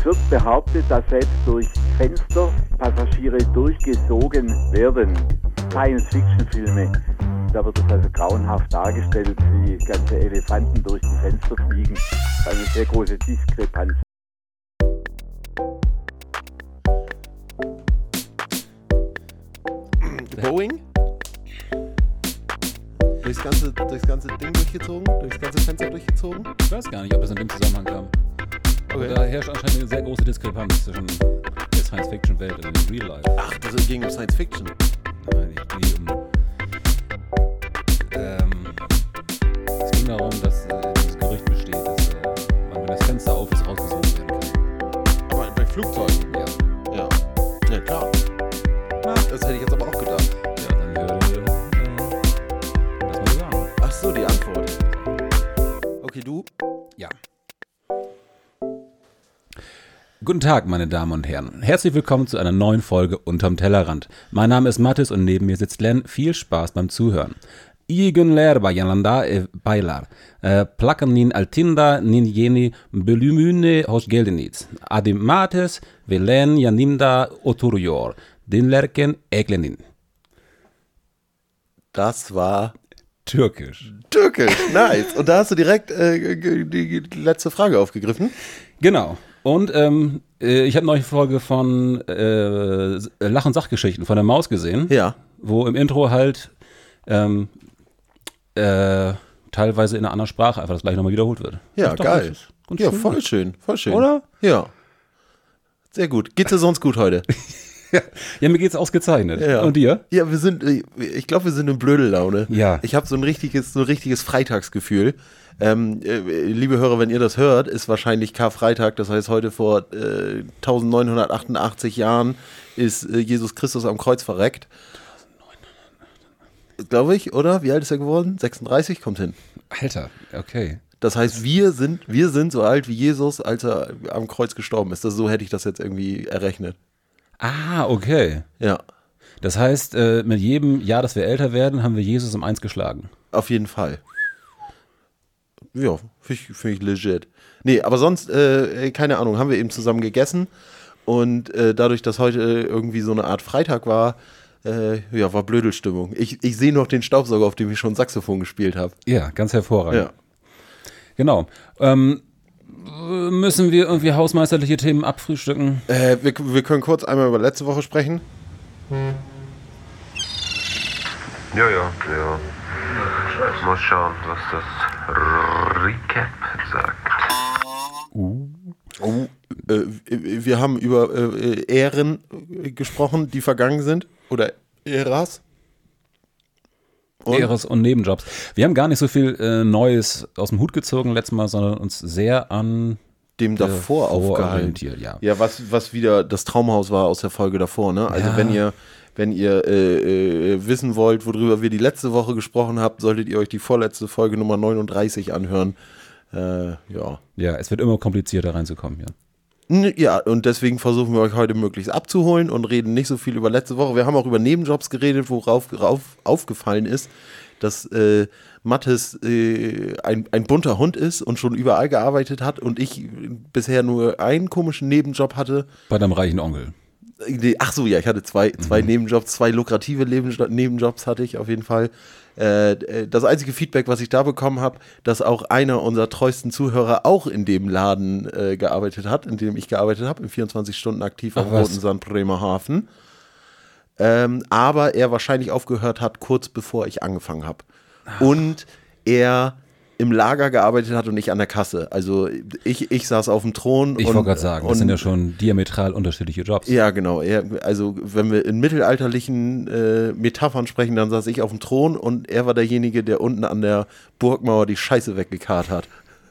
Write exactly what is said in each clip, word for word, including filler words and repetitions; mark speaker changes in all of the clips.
Speaker 1: Es wird behauptet, dass selbst durch Fenster Passagiere durchgesogen werden. Science-Fiction-Filme. Da wird es also grauenhaft dargestellt, wie ganze Elefanten durch die Fenster fliegen. Eine sehr große Diskrepanz.
Speaker 2: Boeing? Durchs ganze, durchs ganze Ding durchgezogen? Durchs ganze Fenster durchgezogen?
Speaker 3: Ich weiß gar nicht, ob das in dem Zusammenhang kam. Okay. Aber da herrscht anscheinend eine sehr große Diskrepanz zwischen der Science-Fiction-Welt und dem Real Life.
Speaker 2: Ach, das ging um Science-Fiction.
Speaker 3: Nein, ich ging um... Ähm, es ging darum, dass äh, dieses Gerücht besteht, dass äh, man, wenn das Fenster auf ist, rausgesogen werden kann.
Speaker 2: Aber bei Flugzeugen?
Speaker 3: Ja.
Speaker 2: Ja. Ja, klar. Das hätte ich jetzt aber auch gedacht.
Speaker 3: Ja, dann würde äh, das mal sagen.
Speaker 2: Ach so, die Antwort. Okay, du?
Speaker 3: Ja. Guten Tag, meine Damen und Herren. Herzlich willkommen zu einer neuen Folge Unterm Tellerrand. Mein Name ist Mathis und neben mir sitzt Len. Viel Spaß beim Zuhören. Igen lerba yananda e bailar. Plakanin altinda nin jeni belümüne hoş geldiniz. Adim Mathis velen yanimda oturuyor. Dinlerken eklenin.
Speaker 2: Das war
Speaker 3: Türkisch.
Speaker 2: Türkisch, nice. Und da hast du direkt äh, die letzte Frage aufgegriffen.
Speaker 3: Genau. Und ähm, ich habe noch eine Folge von äh, Lach- und Sachgeschichten von der Maus gesehen,
Speaker 2: Ja.
Speaker 3: wo im Intro halt ähm, äh, teilweise in einer anderen Sprache einfach das gleiche nochmal wiederholt wird.
Speaker 2: Ja,
Speaker 3: Ich dachte,
Speaker 2: geil.
Speaker 3: das ist ganz
Speaker 2: Ja,
Speaker 3: schön
Speaker 2: voll
Speaker 3: gut.
Speaker 2: schön, voll schön.
Speaker 3: Oder?
Speaker 2: Ja. Sehr gut. Geht's dir sonst gut heute?
Speaker 3: Ja, ja, mir geht's ausgezeichnet.
Speaker 2: Ja.
Speaker 3: Und dir?
Speaker 2: Ja, wir sind, ich glaube, wir sind in Blödellaune.
Speaker 3: Ja.
Speaker 2: Ich habe so ein richtiges, so ein richtiges Freitagsgefühl. Ähm, äh, liebe Hörer, wenn ihr das hört, ist wahrscheinlich Karfreitag, das heißt heute vor äh, neunzehnhundertachtundachtzig Jahren ist äh, Jesus Christus am Kreuz verreckt. Glaube ich, oder? Wie alt ist er geworden? sechsunddreißig? Kommt hin.
Speaker 3: Alter, okay.
Speaker 2: Das heißt, wir sind, wir sind so alt wie Jesus, als er am Kreuz gestorben ist. Das, so hätte ich das jetzt irgendwie errechnet.
Speaker 3: Ah, okay.
Speaker 2: Ja,
Speaker 3: Das heißt, äh, mit jedem Jahr, dass wir älter werden, haben wir Jesus um eins geschlagen.
Speaker 2: auf jeden Fall. Ja, finde ich, find ich legit. Nee, aber sonst, äh, keine Ahnung, haben wir eben zusammen gegessen und äh, dadurch, dass heute irgendwie so eine Art Freitag war, äh, ja, war Blödelstimmung. Ich, ich sehe noch den Staubsauger, auf dem ich schon Saxophon gespielt habe.
Speaker 3: Ja, ganz hervorragend.
Speaker 2: Ja.
Speaker 3: Genau. Ähm, müssen wir irgendwie hausmeisterliche Themen abfrühstücken?
Speaker 2: Äh, wir, wir können kurz einmal über letzte Woche sprechen.
Speaker 4: Ja, ja, ja. Mal schauen, was das Recap sagt.
Speaker 2: Oh, äh, wir haben über äh, Ehren gesprochen, die vergangen sind. Oder Äras. Und?
Speaker 3: Ehres und Nebenjobs. Wir haben gar nicht so viel äh, Neues aus dem Hut gezogen letztes Mal, sondern uns sehr an
Speaker 2: Dem davor aufgehalten.
Speaker 3: orientiert. Ja.
Speaker 2: Ja, was, was wieder das Traumhaus war aus der Folge davor, ne? Also
Speaker 3: Ja.
Speaker 2: wenn ihr, wenn ihr äh, äh, wissen wollt, worüber wir die letzte Woche gesprochen habt, solltet ihr euch die vorletzte Folge Nummer neununddreißig anhören. Äh, ja.
Speaker 3: ja, es wird immer komplizierter reinzukommen. Ja.
Speaker 2: N- Ja, und deswegen versuchen wir euch heute möglichst abzuholen und reden nicht so viel über letzte Woche. Wir haben auch über Nebenjobs geredet, worauf rauf, aufgefallen ist, dass äh, Mathis äh, ein, ein bunter Hund ist und schon überall gearbeitet hat und ich bisher nur einen komischen Nebenjob hatte.
Speaker 3: Bei deinem reichen Onkel.
Speaker 2: Nee, ach so, ja, ich hatte zwei, zwei
Speaker 3: Mhm.
Speaker 2: Nebenjobs, zwei lukrative Nebenjo- Nebenjobs hatte ich auf jeden Fall. Äh, das einzige Feedback, was ich da bekommen habe, dass auch einer unserer treuesten Zuhörer auch in dem Laden äh, gearbeitet hat, in dem ich gearbeitet habe, im vierundzwanzig Stunden aktiv am
Speaker 3: Ach, was?
Speaker 2: Roten Sand Bremerhaven. Ähm, aber er wahrscheinlich aufgehört hat, kurz bevor ich angefangen habe. Und er im Lager gearbeitet hat und nicht an der Kasse. Also ich, ich saß auf dem Thron.
Speaker 3: Ich
Speaker 2: und-
Speaker 3: wollte gerade sagen, das
Speaker 2: und-
Speaker 3: sind ja schon diametral unterschiedliche Jobs.
Speaker 2: ja, genau. Er, also, wenn wir in mittelalterlichen äh, Metaphern sprechen, dann saß ich auf dem Thron und er war derjenige, der unten an der Burgmauer die Scheiße weggekarrt hat.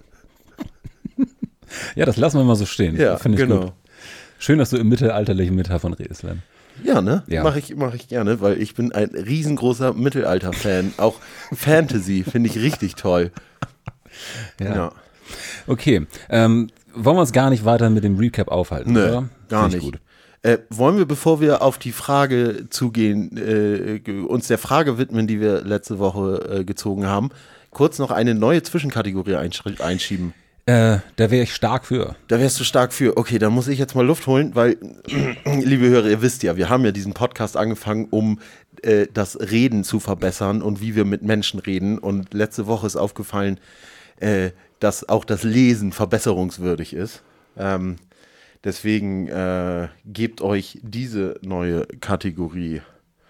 Speaker 3: Ja, das lassen wir mal so stehen.
Speaker 2: Ja,
Speaker 3: Finde ich
Speaker 2: genau.
Speaker 3: gut. Schön, dass du im mittelalterlichen Metaphern redest, Len.
Speaker 2: Ja, ne?
Speaker 3: Ja.
Speaker 2: Mache ich, mach ich gerne, weil ich bin ein riesengroßer Mittelalter-Fan. Auch Fantasy finde ich richtig toll. Ja.
Speaker 3: Okay, ähm, wollen wir uns gar nicht weiter mit dem Recap aufhalten,
Speaker 2: Nö,
Speaker 3: oder?
Speaker 2: gar
Speaker 3: Finde ich
Speaker 2: nicht.
Speaker 3: Gut.
Speaker 2: Äh, wollen wir, bevor wir auf die Frage zugehen, äh, ge- uns der Frage widmen, die wir letzte Woche äh, gezogen haben, kurz noch eine neue Zwischenkategorie einsch- einschieben?
Speaker 3: Äh, da wäre ich stark für.
Speaker 2: Da wärst du stark für. Okay, dann muss ich jetzt mal Luft holen, weil, liebe Hörer, ihr wisst ja, wir haben ja diesen Podcast angefangen, um äh, das Reden zu verbessern und wie wir mit Menschen reden. Und letzte Woche ist aufgefallen, äh, dass auch das Lesen verbesserungswürdig ist. Ähm, deswegen äh, gebt euch diese neue Kategorie.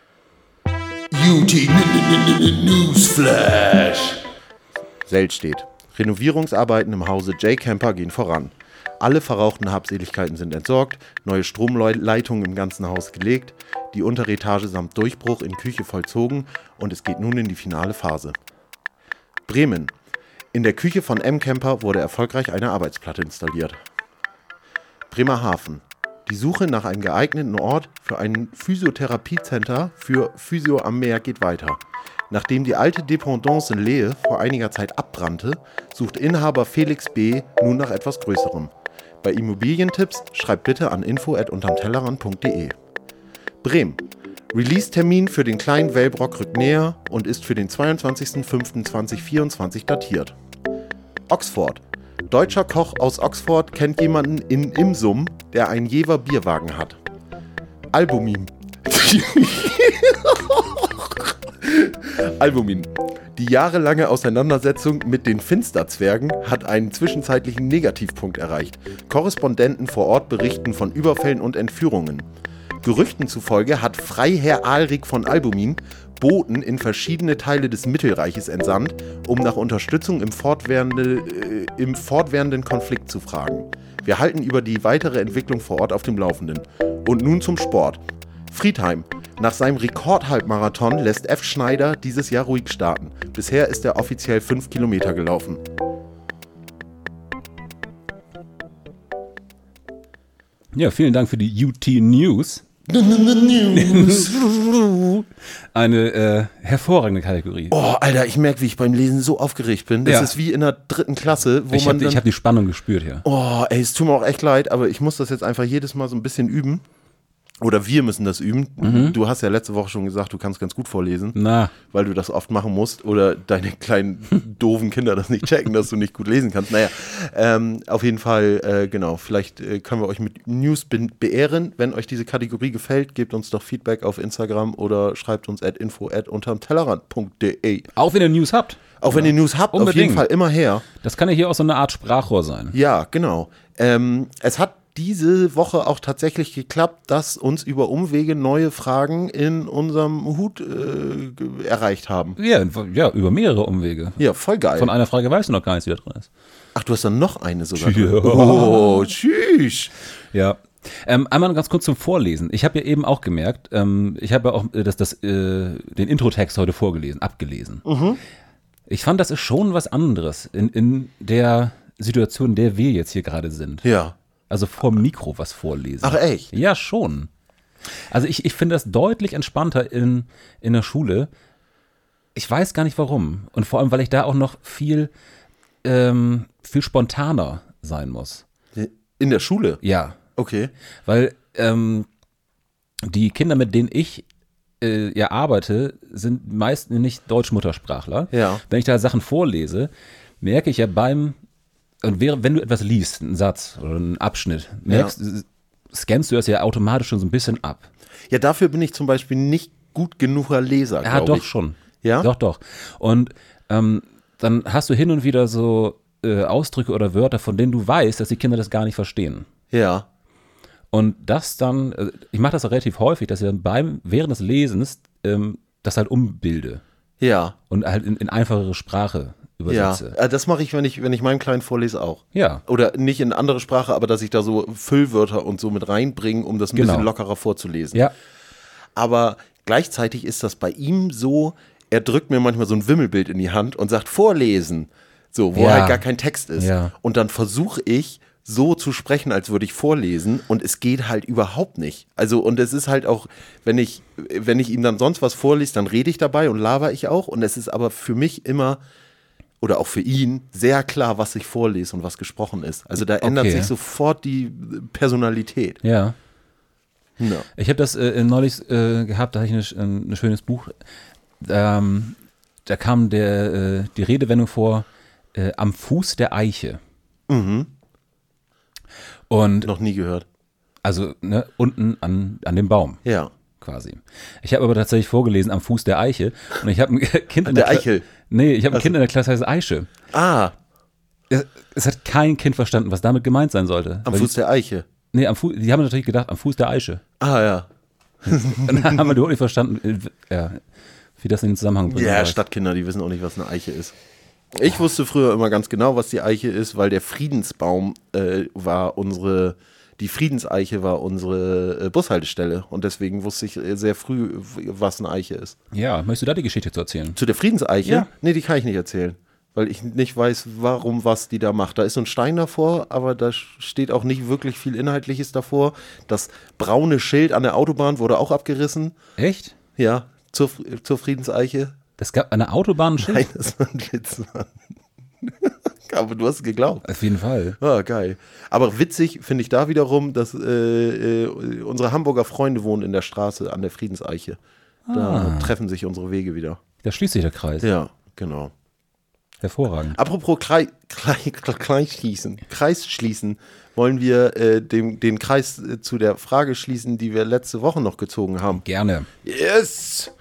Speaker 2: U T Newsflash. Sel steht. Renovierungsarbeiten im Hause J. Camper gehen voran. Alle verrauchten Habseligkeiten sind entsorgt, neue Stromleitungen im ganzen Haus gelegt, die Unteretage samt Durchbruch in Küche vollzogen und es geht nun in die finale Phase. Bremen. In der Küche von M. Camper wurde erfolgreich eine Arbeitsplatte installiert. Bremerhaven. Die Suche nach einem geeigneten Ort für ein Physiotherapiecenter für Physio am Meer geht weiter. Nachdem die alte Dependance in Lehe vor einiger Zeit abbrannte, sucht Inhaber Felix B. nun nach etwas Größerem. Bei Immobilientipps schreibt bitte an info at untermtellerrand punkt de. Bremen. Release-Termin für den kleinen Wellbrock rückt näher und ist für den zweiundzwanzigsten fünften zweitausendvierundzwanzig datiert. Oxford. Deutscher Koch aus Oxford kennt jemanden in Imsum, der einen Jever Bierwagen hat. Albumin. Albumin. Die jahrelange Auseinandersetzung mit den Finsterzwergen hat einen zwischenzeitlichen Negativpunkt erreicht. Korrespondenten vor Ort berichten von Überfällen und Entführungen. Gerüchten zufolge hat Freiherr Alrik von Albumin Boten in verschiedene Teile des Mittelreiches entsandt, um nach Unterstützung im, fortwährende, äh, im fortwährenden Konflikt zu fragen. Wir halten über die weitere Entwicklung vor Ort auf dem Laufenden. Und nun zum Sport. Friedheim. Nach seinem Rekordhalbmarathon lässt F. Schneider dieses Jahr ruhig starten. Bisher ist er offiziell fünf Kilometer gelaufen.
Speaker 3: Ja, vielen Dank für die U T News. Eine äh, hervorragende Kategorie.
Speaker 2: Oh, Alter, ich merke, wie ich beim Lesen so aufgeregt bin. Das
Speaker 3: Ja.
Speaker 2: ist wie in der dritten Klasse, wo
Speaker 3: Ich
Speaker 2: man
Speaker 3: habe
Speaker 2: dann...
Speaker 3: hab die Spannung gespürt hier.
Speaker 2: Oh, ey, es tut mir auch echt leid, aber ich muss das jetzt einfach jedes Mal so ein bisschen üben. Oder wir müssen das üben.
Speaker 3: Mhm.
Speaker 2: Du hast ja letzte Woche schon gesagt, du kannst ganz gut vorlesen,
Speaker 3: Na,
Speaker 2: weil du das oft machen musst oder deine kleinen doofen Kinder das nicht checken, dass du nicht gut lesen kannst. Naja, ähm, auf jeden Fall, äh, genau, vielleicht äh, können wir euch mit News be- beehren. Wenn euch diese Kategorie gefällt, gebt uns doch Feedback auf Instagram oder schreibt uns at info at untermtellerrand punkt de.
Speaker 3: auch wenn ihr News habt.
Speaker 2: Auch wenn ihr News habt, auf jeden
Speaker 3: Unbedingt.
Speaker 2: Fall immer her.
Speaker 3: Das kann ja hier auch so eine Art Sprachrohr sein.
Speaker 2: Ja, genau. Ähm, es hat diese Woche auch tatsächlich geklappt, dass uns über Umwege neue Fragen in unserem Hut äh, ge- erreicht haben.
Speaker 3: Ja, ja, über mehrere Umwege.
Speaker 2: Ja, voll geil.
Speaker 3: Von einer Frage weißt du noch gar nichts, wie da drin ist.
Speaker 2: Ach, du hast dann noch eine sogar.
Speaker 3: Ja.
Speaker 2: drin. Oh, tschüss.
Speaker 3: Ja. Ähm, einmal ganz kurz zum Vorlesen. Ich habe ja eben auch gemerkt, ähm, ich habe ja auch äh, das, das, äh, den Introtext heute vorgelesen, abgelesen.
Speaker 2: Mhm.
Speaker 3: Ich fand, das ist schon was anderes in, in der Situation, in der wir jetzt hier gerade sind.
Speaker 2: Ja.
Speaker 3: Also vor dem Mikro was vorlesen.
Speaker 2: Ach, echt?
Speaker 3: Ja, schon. Also ich, ich finde das deutlich entspannter in, in der Schule. Ich weiß gar nicht warum. Und vor allem, weil ich da auch noch viel, ähm, viel spontaner sein muss.
Speaker 2: In der Schule?
Speaker 3: Ja.
Speaker 2: Okay.
Speaker 3: Weil ähm, die Kinder, mit denen ich äh, ja arbeite, sind meist nicht Deutsch-Muttersprachler.
Speaker 2: Ja.
Speaker 3: Wenn ich da Sachen vorlese, merke ich ja beim, und wäre, wenn du etwas liest, einen Satz oder einen Abschnitt, merkst,
Speaker 2: Ja.
Speaker 3: scannst du das ja automatisch schon so ein bisschen ab.
Speaker 2: Ja, dafür bin ich zum Beispiel nicht gut genuger Leser,
Speaker 3: Ja,
Speaker 2: glaube
Speaker 3: doch
Speaker 2: ich.
Speaker 3: schon.
Speaker 2: Ja?
Speaker 3: Doch, doch. Und ähm, dann hast du hin und wieder so äh, Ausdrücke oder Wörter, von denen du weißt, dass die Kinder das gar nicht verstehen.
Speaker 2: Ja.
Speaker 3: Und das dann, äh, ich mache das auch relativ häufig, dass ich dann beim, während des Lesens ähm, das halt umbilde
Speaker 2: Ja.
Speaker 3: und halt in, in einfachere Sprache
Speaker 2: Ja.
Speaker 3: übersetze.
Speaker 2: Äh, Das mache ich, wenn ich, wenn ich meinem Kleinen vorlese, auch.
Speaker 3: Ja.
Speaker 2: Oder nicht in andere Sprache, aber dass ich da so Füllwörter und so mit reinbringe, um das ein
Speaker 3: Genau.
Speaker 2: bisschen lockerer vorzulesen.
Speaker 3: Ja.
Speaker 2: Aber gleichzeitig ist das bei ihm so, er drückt mir manchmal so ein Wimmelbild in die Hand und sagt, vorlesen. So, wo
Speaker 3: Ja.
Speaker 2: halt gar kein Text ist.
Speaker 3: Ja.
Speaker 2: Und dann versuche ich, so zu sprechen, als würde ich vorlesen, und es geht halt überhaupt nicht. Also, und es ist halt auch, wenn ich, wenn ich ihm dann sonst was vorlese, dann rede ich dabei und laber ich auch. Und es ist aber für mich immer, oder auch für ihn, sehr klar, was ich vorlese und was gesprochen ist. Also da ändert
Speaker 3: Okay.
Speaker 2: sich sofort die Personalität.
Speaker 3: Ja.
Speaker 2: Ja.
Speaker 3: Ich habe das äh, neulich äh, gehabt, da hatte ich ein, ein schönes Buch. Ähm, da kam der, äh, die Redewendung vor, äh, am Fuß der Eiche.
Speaker 2: Mhm.
Speaker 3: Und
Speaker 2: Noch nie gehört.
Speaker 3: also ne, unten an, an dem Baum
Speaker 2: Ja.
Speaker 3: quasi. Ich habe aber tatsächlich vorgelesen am Fuß der Eiche und ich habe ein Kind in
Speaker 2: der
Speaker 3: der, Kla-
Speaker 2: Eichel?
Speaker 3: Nee, ich habe ein Kind in der Klasse, das heißt Eiche.
Speaker 2: Ah,
Speaker 3: Es, es hat kein Kind verstanden, was damit gemeint sein sollte.
Speaker 2: am
Speaker 3: Weil
Speaker 2: Fuß
Speaker 3: die,
Speaker 2: der Eiche.
Speaker 3: Nee, am Fuß, die haben natürlich gedacht, am Fuß der Eiche.
Speaker 2: Ah, ja.
Speaker 3: Und dann haben wir überhaupt nicht verstanden, äh, ja, wie das in den Zusammenhang bringt.
Speaker 2: Ja, Stadtkinder, die wissen auch nicht, was eine Eiche ist. Ich wusste früher immer ganz genau, was die Eiche ist, weil der Friedensbaum äh, war unsere, die Friedenseiche war unsere äh, Bushaltestelle. Und deswegen wusste ich äh, sehr früh, was eine Eiche ist.
Speaker 3: Ja, möchtest du da die Geschichte zu erzählen?
Speaker 2: Zu der Friedenseiche?
Speaker 3: Ja.
Speaker 2: Nee, die kann ich nicht erzählen. Weil ich nicht weiß, warum, was die da macht. Da ist so ein Stein davor, aber da steht auch nicht wirklich viel Inhaltliches davor. Das braune Schild an der Autobahn wurde auch abgerissen.
Speaker 3: Echt?
Speaker 2: Ja, zur, zur Friedenseiche.
Speaker 3: Es gab eine Autobahn.
Speaker 2: Nein, das war ein Witz, Mann. Aber du hast es geglaubt.
Speaker 3: Auf jeden Fall.
Speaker 2: Ah, geil. Aber witzig finde ich da wiederum, dass äh, äh, unsere Hamburger Freunde wohnen in der Straße an der Friedenseiche. Da treffen sich unsere Wege wieder.
Speaker 3: Da schließt sich der Kreis.
Speaker 2: Ja, genau.
Speaker 3: Hervorragend.
Speaker 2: Apropos Krei, Krei, Kreis schließen, Kreis schließen, wollen wir äh, dem, den Kreis äh, zu der Frage schließen, die wir letzte Woche noch gezogen haben.
Speaker 3: Gerne.
Speaker 2: Yes!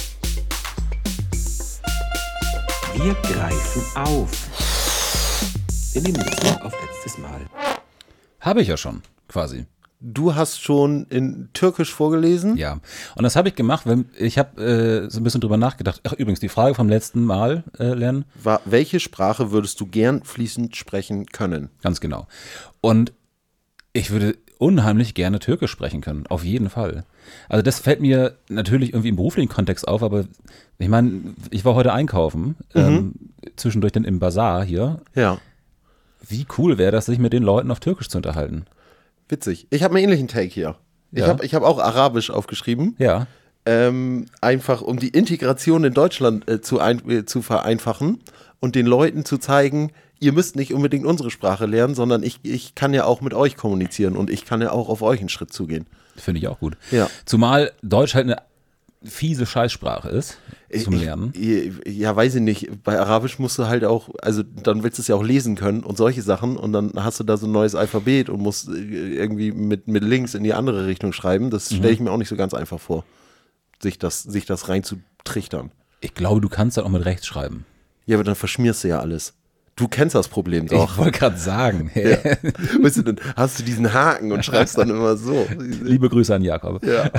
Speaker 5: Wir greifen auf. Wir nehmen das noch auf letztes Mal.
Speaker 3: Habe ich ja schon, quasi.
Speaker 2: Du hast schon in Türkisch vorgelesen?
Speaker 3: Ja. Und das habe ich gemacht, weil ich habe äh, so ein bisschen drüber nachgedacht. Ach, übrigens, die Frage vom letzten Mal, äh, Len.
Speaker 2: War, welche Sprache würdest du gern fließend sprechen können?
Speaker 3: Ganz genau. Und ich würde unheimlich gerne Türkisch sprechen können, auf jeden Fall. Also das fällt mir natürlich irgendwie im beruflichen Kontext auf, aber ich meine, ich war heute einkaufen, mhm. ähm, zwischendurch dann im Bazar hier.
Speaker 2: Ja.
Speaker 3: Wie cool wäre das, sich mit den Leuten auf Türkisch zu unterhalten?
Speaker 2: Witzig. Ich habe einen ähnlichen Take hier. Ich
Speaker 3: Ja.
Speaker 2: habe ich hab auch Arabisch aufgeschrieben.
Speaker 3: Ja.
Speaker 2: Ähm, einfach um die Integration in Deutschland äh, zu, ein, äh, zu vereinfachen und den Leuten zu zeigen, ihr müsst nicht unbedingt unsere Sprache lernen, sondern ich, ich kann ja auch mit euch kommunizieren und ich kann ja auch auf euch einen Schritt zugehen.
Speaker 3: Finde ich auch gut.
Speaker 2: Ja.
Speaker 3: Zumal Deutsch halt eine fiese Scheißsprache ist zum
Speaker 2: Ich-
Speaker 3: Lernen.
Speaker 2: Ich, ja, weiß ich nicht. Bei Arabisch musst du halt auch, also dann willst du es ja auch lesen können und solche Sachen und dann hast du da so ein neues Alphabet und musst äh, irgendwie mit, mit Links in die andere Richtung schreiben. Das stelle ich mir auch nicht so ganz einfach vor, sich das, sich das reinzutrichtern.
Speaker 3: Ich glaube, du kannst dann auch mit rechts schreiben.
Speaker 2: Ja, aber dann verschmierst du ja alles. Du kennst das Problem doch.
Speaker 3: Ich wollte gerade sagen.
Speaker 2: Ja. Weißt du, dann hast du diesen Haken und schreibst dann immer so.
Speaker 3: Liebe Grüße an Jakob.
Speaker 2: Ja.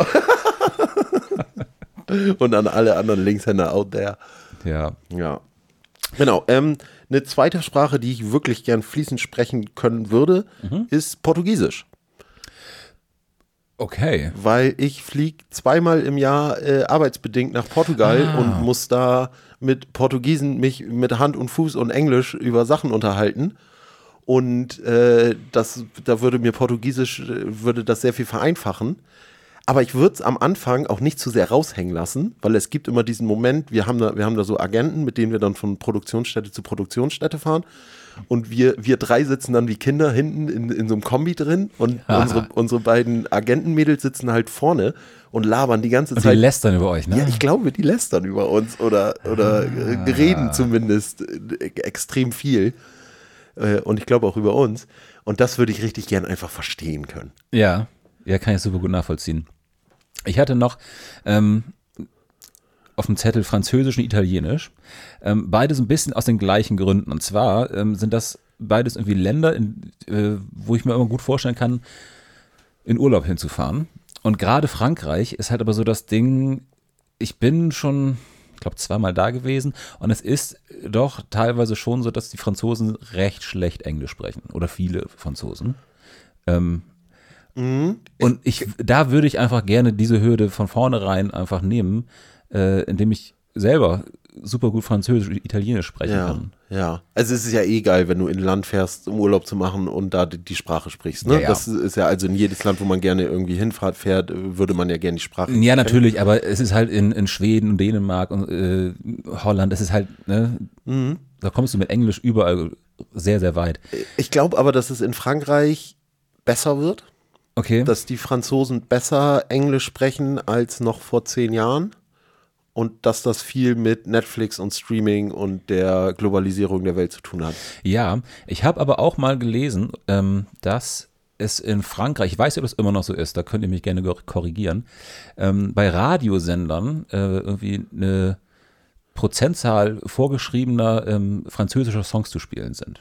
Speaker 2: Und an alle anderen Linkshänder out there.
Speaker 3: Ja.
Speaker 2: Ja. Genau. Ähm, eine zweite Sprache, die ich wirklich gern fließend sprechen können würde, ist Portugiesisch.
Speaker 3: Okay.
Speaker 2: Weil ich fliege zweimal im Jahr äh, arbeitsbedingt nach Portugal
Speaker 3: Ah.
Speaker 2: und muss da mit Portugiesen mich mit Hand und Fuß und Englisch über Sachen unterhalten. Und äh, das, da würde mir Portugiesisch, äh, würde das sehr viel vereinfachen. Aber ich würde es am Anfang auch nicht zu sehr raushängen lassen, weil es gibt immer diesen Moment, wir haben da, wir haben da so Agenten, mit denen wir dann von Produktionsstätte zu Produktionsstätte fahren. Und wir, wir drei sitzen dann wie Kinder hinten in, in so einem Kombi drin und
Speaker 3: Aha.
Speaker 2: unsere, unsere beiden Agentenmädels sitzen halt vorne und labern die ganze
Speaker 3: Und die
Speaker 2: Zeit.
Speaker 3: lästern über euch, ne?
Speaker 2: Ja, ich glaube, die lästern über uns oder, oder äh, reden zumindest äh, extrem viel. Äh, und ich glaube auch über uns. Und das würde ich richtig gern einfach verstehen können.
Speaker 3: Ja, ja, kann ich super gut nachvollziehen. Ich hatte noch ähm, auf dem Zettel Französisch und Italienisch. Ähm, beides ein bisschen aus den gleichen Gründen. Und zwar ähm, sind das beides irgendwie Länder, in, äh, wo ich mir immer gut vorstellen kann, in Urlaub hinzufahren. Und gerade Frankreich ist halt aber so das Ding, ich bin schon, ich glaube, zweimal da gewesen und es ist doch teilweise schon so, dass die Franzosen recht schlecht Englisch sprechen oder viele Franzosen. Ähm, Und ich, da würde ich einfach gerne diese Hürde von vornherein einfach nehmen, äh, indem ich selber super gut Französisch und Italienisch sprechen
Speaker 2: Ja,
Speaker 3: kann.
Speaker 2: ja. Also es ist ja eh geil, wenn du in ein Land fährst, um Urlaub zu machen und da die, die Sprache sprichst. Ne?
Speaker 3: Ja, ja.
Speaker 2: Das ist ja also in jedes Land, wo man gerne irgendwie hinfährt, fährt, würde man ja gerne die Sprache.
Speaker 3: Ja, natürlich, aber es ist halt in, in Schweden und Dänemark und äh, Holland, es ist halt, ne, da kommst du mit Englisch überall sehr, sehr weit.
Speaker 2: Ich glaube aber, dass es in Frankreich besser wird,
Speaker 3: Okay.
Speaker 2: dass die Franzosen besser Englisch sprechen als noch vor zehn Jahren. und dass das viel mit Netflix und Streaming und der Globalisierung der Welt zu tun hat.
Speaker 3: Ja, ich habe aber auch mal gelesen, ähm, dass es in Frankreich, ich weiß nicht, ob das immer noch so ist, da könnt ihr mich gerne korrigieren, ähm, bei Radiosendern äh, irgendwie eine Prozentzahl vorgeschriebener ähm, französischer Songs zu spielen sind.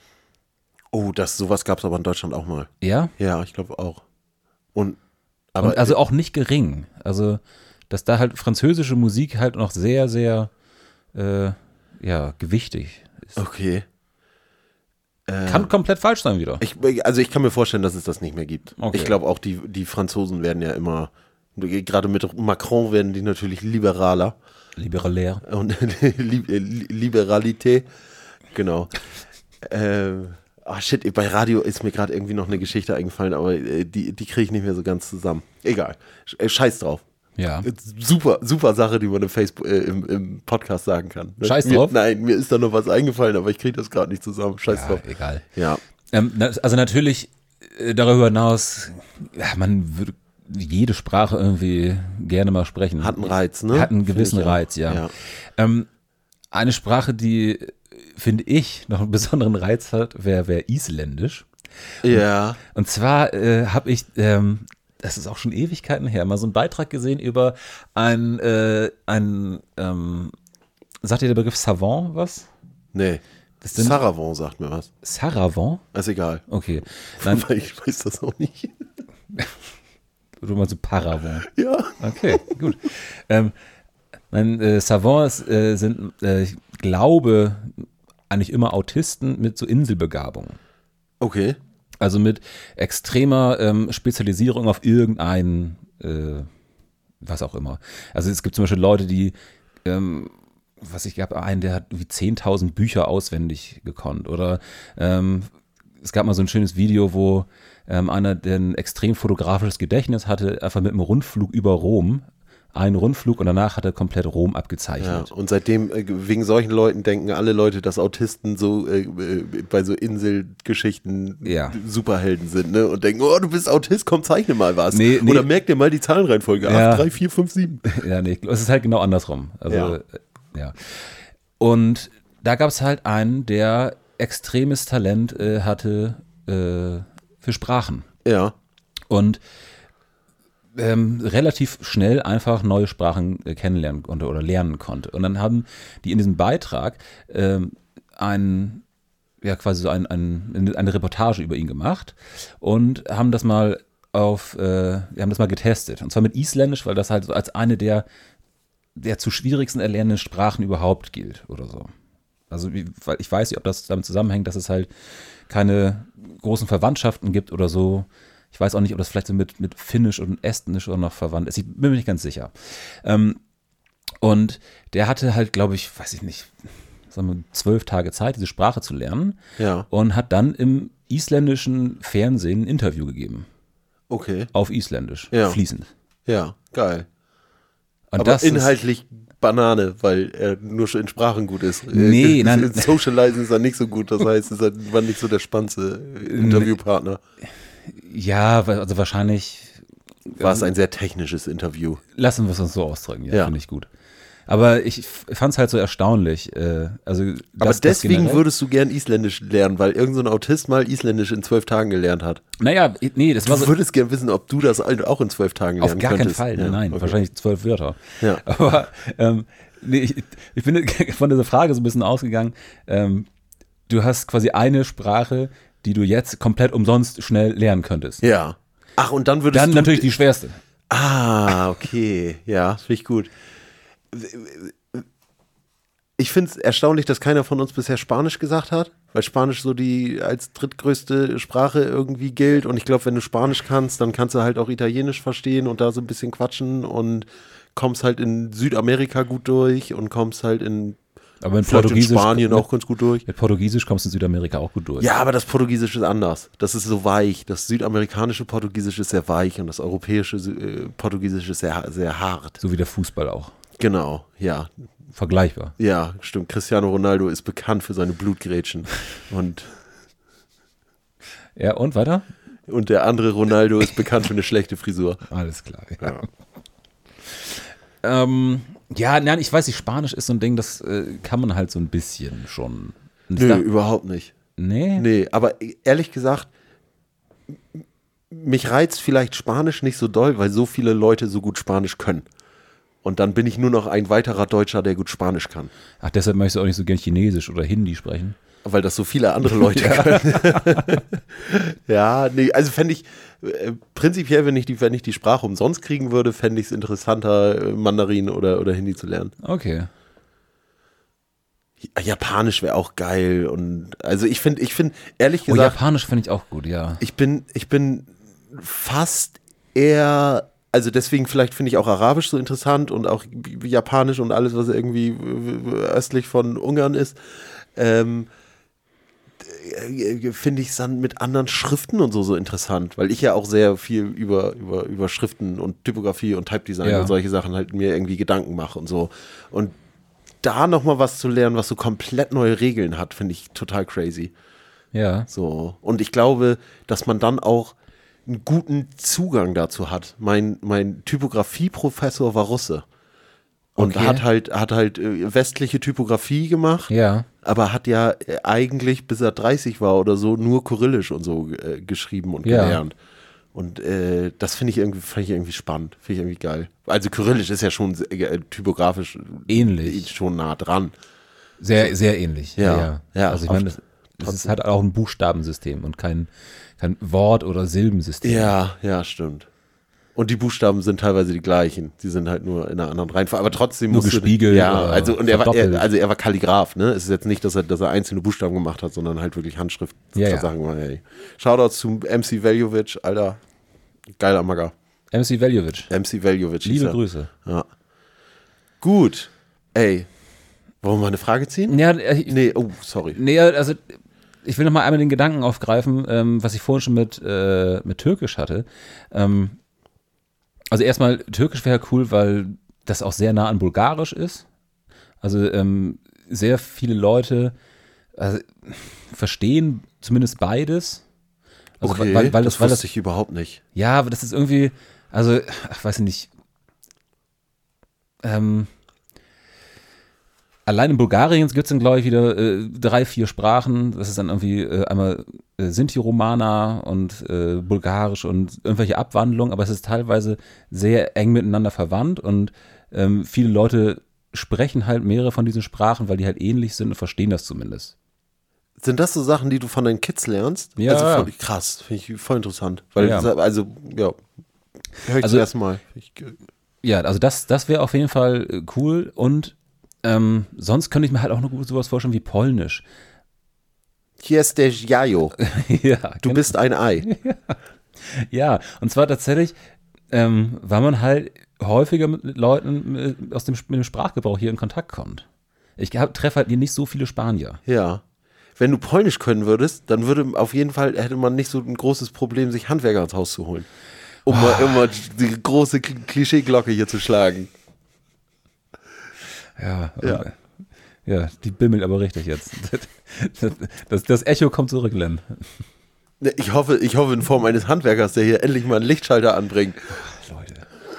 Speaker 2: Oh, das, sowas gab es aber in Deutschland auch mal.
Speaker 3: Ja?
Speaker 2: Ja, ich glaube auch. Und, aber,
Speaker 3: Und also auch nicht gering. Also, dass da halt französische Musik halt noch sehr, sehr äh, ja, gewichtig ist.
Speaker 2: Okay.
Speaker 3: Kann komplett falsch sein wieder.
Speaker 2: Ich, also ich kann mir vorstellen, dass es das nicht mehr gibt.
Speaker 3: Okay.
Speaker 2: Ich glaube auch, die, die Franzosen werden ja immer, gerade mit Macron werden die natürlich liberaler.
Speaker 3: Liberalär.
Speaker 2: Und Liberalität, genau. Ähm, ah shit, bei Radio ist mir gerade irgendwie noch eine Geschichte eingefallen, aber äh, die, die kriege ich nicht mehr so ganz zusammen. Egal, Scheiß drauf.
Speaker 3: Ja.
Speaker 2: Super, super Sache, die man im, Facebook, äh, im, im Podcast sagen kann. Ne?
Speaker 3: Scheiß
Speaker 2: mir,
Speaker 3: drauf?
Speaker 2: Nein, mir ist da noch was eingefallen, aber ich kriege das gerade nicht zusammen. Scheiß
Speaker 3: Ja,
Speaker 2: drauf.
Speaker 3: egal.
Speaker 2: Ja.
Speaker 3: Ähm, na- also natürlich äh, darüber hinaus, ja, man würde jede Sprache irgendwie gerne mal sprechen.
Speaker 2: Hat einen Reiz, ne?
Speaker 3: Hat einen
Speaker 2: Finde
Speaker 3: gewissen
Speaker 2: ich auch.
Speaker 3: Reiz, ja.
Speaker 2: Ja.
Speaker 3: Ähm, eine Sprache, die, äh, finde ich, noch einen besonderen Reiz hat, wäre wär Isländisch.
Speaker 2: Ja.
Speaker 3: Und zwar äh, habe ich, ähm, das ist auch schon Ewigkeiten her, mal so einen Beitrag gesehen über ein, äh, ein ähm, sagt dir der Begriff Savant was?
Speaker 2: Nee.
Speaker 3: Das sind
Speaker 2: Saravon sagt mir was.
Speaker 3: Saravant?
Speaker 2: Ist egal.
Speaker 3: Okay. Nein,
Speaker 2: Weil ich weiß das auch nicht.
Speaker 3: du meinst so Paravant.
Speaker 2: Ja.
Speaker 3: Okay, gut. Ähm, nein, äh, Savants äh, sind, äh, ich glaube, eigentlich immer Autisten mit so Inselbegabung.
Speaker 2: Okay.
Speaker 3: Also mit extremer ähm, Spezialisierung auf irgendeinen, äh, was auch immer. Also es gibt zum Beispiel Leute, die, ähm, was ich gab, einen, der hat wie zehntausend Bücher auswendig gekonnt. Oder ähm, es gab mal so ein schönes Video, wo ähm, einer, der ein extrem fotografisches Gedächtnis hatte, einfach mit einem Rundflug über Rom, einen Rundflug und danach hat er komplett Rom
Speaker 2: Ja,
Speaker 3: abgezeichnet.
Speaker 2: und seitdem, äh, wegen solchen Leuten denken alle Leute, dass Autisten so äh, äh, bei so Inselgeschichten
Speaker 3: Ja.
Speaker 2: Superhelden sind, ne? Und denken, oh, du bist Autist, komm, zeichne mal was.
Speaker 3: Nee, nee.
Speaker 2: Oder merk dir mal die Zahlenreihenfolge.
Speaker 3: Ja.
Speaker 2: acht, drei, vier, fünf, sieben.
Speaker 3: Ja, nee, es ist halt genau andersrum. Also,
Speaker 2: Ja.
Speaker 3: ja. ja. Und da gab es halt einen, der extremes Talent äh, hatte äh, für Sprachen.
Speaker 2: Ja.
Speaker 3: Und ähm, relativ schnell einfach neue Sprachen äh, kennenlernen konnte oder lernen konnte. Und dann haben die in diesem Beitrag ähm, ein, ja quasi so ein, ein, eine Reportage über ihn gemacht und haben das mal auf, äh, wir haben das mal getestet. Und zwar mit Isländisch, weil das halt so als eine der, der zu schwierigsten erlernenden Sprachen überhaupt gilt oder so. Also wie, weil ich weiß nicht, ob das damit zusammenhängt, dass es halt keine großen Verwandtschaften gibt oder so. Ich weiß auch nicht, ob das vielleicht so mit, mit Finnisch und Estnisch auch noch verwandt ist. Ich bin mir nicht ganz sicher. Ähm, und der hatte halt, glaube ich, weiß ich nicht, sagen wir, zwölf Tage Zeit, diese Sprache zu lernen.
Speaker 2: Ja.
Speaker 3: Und hat dann im isländischen Fernsehen ein Interview gegeben.
Speaker 2: Okay.
Speaker 3: Auf Isländisch.
Speaker 2: Ja.
Speaker 3: Fließend.
Speaker 2: Ja, geil.
Speaker 3: Und
Speaker 2: Aber
Speaker 3: das ist-
Speaker 2: inhaltlich Banane, weil er nur schon in Sprachen gut ist.
Speaker 3: Nee,
Speaker 2: Äh,
Speaker 3: nein.
Speaker 2: Socializen ist er nicht so gut, das heißt, er war nicht so der spannendste Interviewpartner.
Speaker 3: Ja, also wahrscheinlich
Speaker 2: War es ein sehr technisches Interview.
Speaker 3: lassen wir es uns so ausdrücken. Ja,
Speaker 2: Ja.
Speaker 3: finde ich gut. Aber ich fand es halt so erstaunlich. Äh, also
Speaker 2: Aber
Speaker 3: das- das
Speaker 2: deswegen
Speaker 3: generell-
Speaker 2: würdest du gern Isländisch lernen, weil irgend so ein Autist mal Isländisch in zwölf Tagen gelernt hat.
Speaker 3: Naja, nee, das war
Speaker 2: Du
Speaker 3: so.
Speaker 2: würdest gern wissen, ob du das auch in zwölf Tagen lernen
Speaker 3: Auf gar
Speaker 2: könntest.
Speaker 3: keinen Fall,
Speaker 2: Ja,
Speaker 3: nein,
Speaker 2: okay.
Speaker 3: wahrscheinlich zwölf Wörter.
Speaker 2: Ja.
Speaker 3: Aber ähm, nee, ich, ich bin von dieser Frage so ein bisschen ausgegangen. Ähm, du hast quasi eine Sprache, die du jetzt komplett umsonst schnell lernen könntest.
Speaker 2: Ja. Ach, und dann würdest
Speaker 3: Dann
Speaker 2: du...
Speaker 3: natürlich die schwerste.
Speaker 2: Ah, okay. Ja, finde ich gut. Ich finde es erstaunlich, dass keiner von uns bisher Spanisch gesagt hat, weil Spanisch so die als drittgrößte Sprache irgendwie gilt. Und ich glaube, wenn du Spanisch kannst, dann kannst du halt auch Italienisch verstehen und da so ein bisschen quatschen und kommst halt in Südamerika gut durch und kommst halt in,
Speaker 3: Aber in
Speaker 2: vielleicht in
Speaker 3: Portugiesisch,
Speaker 2: Spanien
Speaker 3: mit,
Speaker 2: auch ganz gut durch.
Speaker 3: mit Portugiesisch kommst du in Südamerika auch gut durch.
Speaker 2: Ja, aber das Portugiesisch ist anders. Das ist so weich. Das südamerikanische Portugiesisch ist sehr weich und das europäische äh, Portugiesisch ist sehr, sehr hart.
Speaker 3: So wie der Fußball auch.
Speaker 2: Genau, ja.
Speaker 3: Vergleichbar.
Speaker 2: Ja, stimmt. Cristiano Ronaldo ist bekannt für seine Blutgrätschen. Und,
Speaker 3: Ja, und weiter?
Speaker 2: und der andere Ronaldo ist bekannt für eine schlechte Frisur.
Speaker 3: Alles klar. Ja. Ähm, Ja, nein, ich weiß nicht, Spanisch ist so ein Ding, das äh, kann man halt so ein bisschen schon. Und ich
Speaker 2: Nö,
Speaker 3: dachte,
Speaker 2: überhaupt nicht.
Speaker 3: nee?
Speaker 2: Nee, aber ehrlich gesagt, mich reizt vielleicht Spanisch nicht so doll, weil so viele Leute so gut Spanisch können. Und dann bin ich nur noch ein weiterer Deutscher, der gut Spanisch kann.
Speaker 3: Ach, deshalb möchtest du auch nicht so gern Chinesisch oder Hindi sprechen?
Speaker 2: Weil das so viele andere Leute können. Ja, nee, also fände ich, äh, prinzipiell, wenn ich, die, wenn ich die Sprache umsonst kriegen würde, fände ich es interessanter, äh, Mandarin oder, oder Hindi zu lernen.
Speaker 3: Okay.
Speaker 2: Japanisch wäre auch geil. Und also ich finde, ich finde, ehrlich
Speaker 3: Oh,
Speaker 2: gesagt,
Speaker 3: Japanisch finde ich auch gut, ja.
Speaker 2: ich bin, ich bin fast eher, also deswegen vielleicht finde ich auch Arabisch so interessant und auch Japanisch und alles, was irgendwie östlich von Ungarn ist, ähm, finde ich es dann mit anderen Schriften und so so interessant, weil ich ja auch sehr viel über, über, über Schriften und Typografie und Type Design
Speaker 3: Ja.
Speaker 2: und solche Sachen halt mir irgendwie Gedanken mache und so. Und da nochmal was zu lernen, was so komplett neue Regeln hat, finde ich total crazy.
Speaker 3: Ja.
Speaker 2: So. Und ich glaube, dass man dann auch einen guten Zugang dazu hat. Mein, mein Typografie-Professor war Russe. Und
Speaker 3: Okay.
Speaker 2: hat halt, hat halt äh, westliche Typografie gemacht,
Speaker 3: Ja.
Speaker 2: aber hat ja äh, eigentlich, bis er dreißig war oder so, nur Kyrillisch und so äh, geschrieben und
Speaker 3: Ja.
Speaker 2: gelernt. Und äh, das finde ich irgendwie, fand ich irgendwie spannend, finde ich irgendwie geil. Also Kyrillisch ist ja schon äh, typografisch
Speaker 3: Ähnlich.
Speaker 2: schon nah dran.
Speaker 3: Sehr, sehr ähnlich.
Speaker 2: Ja.
Speaker 3: ja.
Speaker 2: Ja,
Speaker 3: Also ich
Speaker 2: auf-
Speaker 3: meine, das, das ist halt auch ein Buchstabensystem und kein, kein Wort- oder Silbensystem.
Speaker 2: Ja, ja, stimmt. Und die Buchstaben sind teilweise die gleichen. Die sind halt nur in einer anderen Reihenfolge. Aber trotzdem
Speaker 3: Nur
Speaker 2: musst du-
Speaker 3: gespiegelt
Speaker 2: Ja,
Speaker 3: oder
Speaker 2: also und er war,
Speaker 3: verdoppelt.
Speaker 2: er, also er war Kalligraph, ne? Es ist jetzt nicht, dass er, dass er einzelne Buchstaben gemacht hat, sondern halt wirklich Handschrift.
Speaker 3: Ja, ja.
Speaker 2: Sachen gemacht, ey. Shoutouts zu M C Veljovic, Alter. Geiler Magger.
Speaker 3: M C Veljovic.
Speaker 2: M C Veljovic. hieß
Speaker 3: Liebe
Speaker 2: er.
Speaker 3: Grüße.
Speaker 2: Ja. Gut. Ey. Wollen wir mal eine Frage ziehen?
Speaker 3: Ja, äh,
Speaker 2: Nee, oh, sorry.
Speaker 3: nee, also ich will noch mal einmal den Gedanken aufgreifen, ähm, was ich vorhin schon mit, äh, mit Türkisch hatte. Ähm, also erstmal, Türkisch wäre cool, weil das auch sehr nah an Bulgarisch ist. Also ähm, sehr viele Leute also, verstehen zumindest beides. Also,
Speaker 2: Okay,
Speaker 3: weil, weil
Speaker 2: das
Speaker 3: das, weil
Speaker 2: wusste
Speaker 3: das,
Speaker 2: ich überhaupt nicht.
Speaker 3: ja, aber das ist irgendwie, also, ach, weiß ich nicht. Ähm, allein in Bulgarien gibt es dann, glaube ich, wieder äh, drei, vier Sprachen. Das ist dann irgendwie äh, einmal äh, Sinti-Romana und äh, Bulgarisch und irgendwelche Abwandlungen, aber es ist teilweise sehr eng miteinander verwandt und ähm, viele Leute sprechen halt mehrere von diesen Sprachen, weil die halt ähnlich sind und verstehen das zumindest.
Speaker 2: Sind das so Sachen, die du von deinen Kids lernst?
Speaker 3: Ja.
Speaker 2: Also voll, krass, finde ich voll interessant. Weil,
Speaker 3: Ja.
Speaker 2: das- also, ja, höre ich
Speaker 3: Also-
Speaker 2: zum ersten Mal. Ich,
Speaker 3: Ja, also das, das wäre auf jeden Fall äh, cool und ähm, sonst könnte ich mir halt auch noch gut sowas vorstellen wie Polnisch.
Speaker 2: Hier ist der Jajo.
Speaker 3: Ja,
Speaker 2: Du
Speaker 3: genau.
Speaker 2: bist ein Ei.
Speaker 3: Ja, und zwar tatsächlich, ähm, weil man halt häufiger mit Leuten äh, aus dem, mit dem Sprachgebrauch hier in Kontakt kommt. Ich hab- treffe halt hier nicht so viele Spanier.
Speaker 2: Ja. Wenn du Polnisch können würdest, dann würde auf jeden Fall, hätte man nicht so ein großes Problem, sich Handwerker ins Haus zu holen. Um mal immer die große Kl- Klischeeglocke hier zu schlagen.
Speaker 3: Ja,
Speaker 2: Ja.
Speaker 3: okay. Ja, die bimmelt aber richtig jetzt. Das, das, das Echo kommt zurück, Len.
Speaker 2: Ne, Ich hoffe, ich hoffe in Form eines Handwerkers, der hier endlich mal einen Lichtschalter anbringt.
Speaker 3: Leute.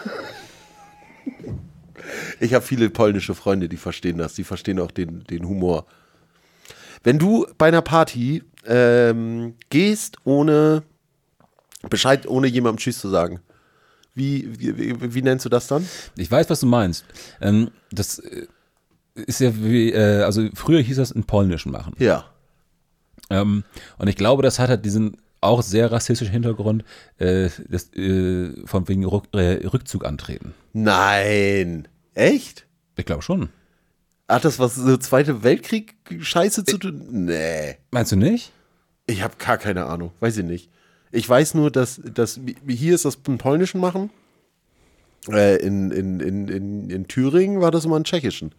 Speaker 2: Ich habe viele polnische Freunde, die verstehen das. Die verstehen auch den, den Humor. Wenn du bei einer Party ähm, gehst, ohne Bescheid, ohne jemandem Tschüss zu sagen, wie, wie, wie, wie nennst du das dann?
Speaker 3: Ich weiß, was du meinst. Ähm, das äh, ist ja wie, äh, also früher hieß das in Polnischen machen.
Speaker 2: Ja.
Speaker 3: Ähm, und ich glaube, das hat halt diesen auch sehr rassistischen Hintergrund, äh, das, äh, von wegen Rück, äh, Rückzug antreten.
Speaker 2: Nein. Echt?
Speaker 3: Ich glaube schon.
Speaker 2: Hat das was so Zweite Weltkrieg Scheiße zu tun? Nee.
Speaker 3: Meinst du nicht?
Speaker 2: Ich habe gar keine Ahnung. Weiß ich nicht. Ich weiß nur, dass, dass wie hier ist das im Polnischen machen. Äh, in, in, in, in, in Thüringen war das immer im Tschechischen.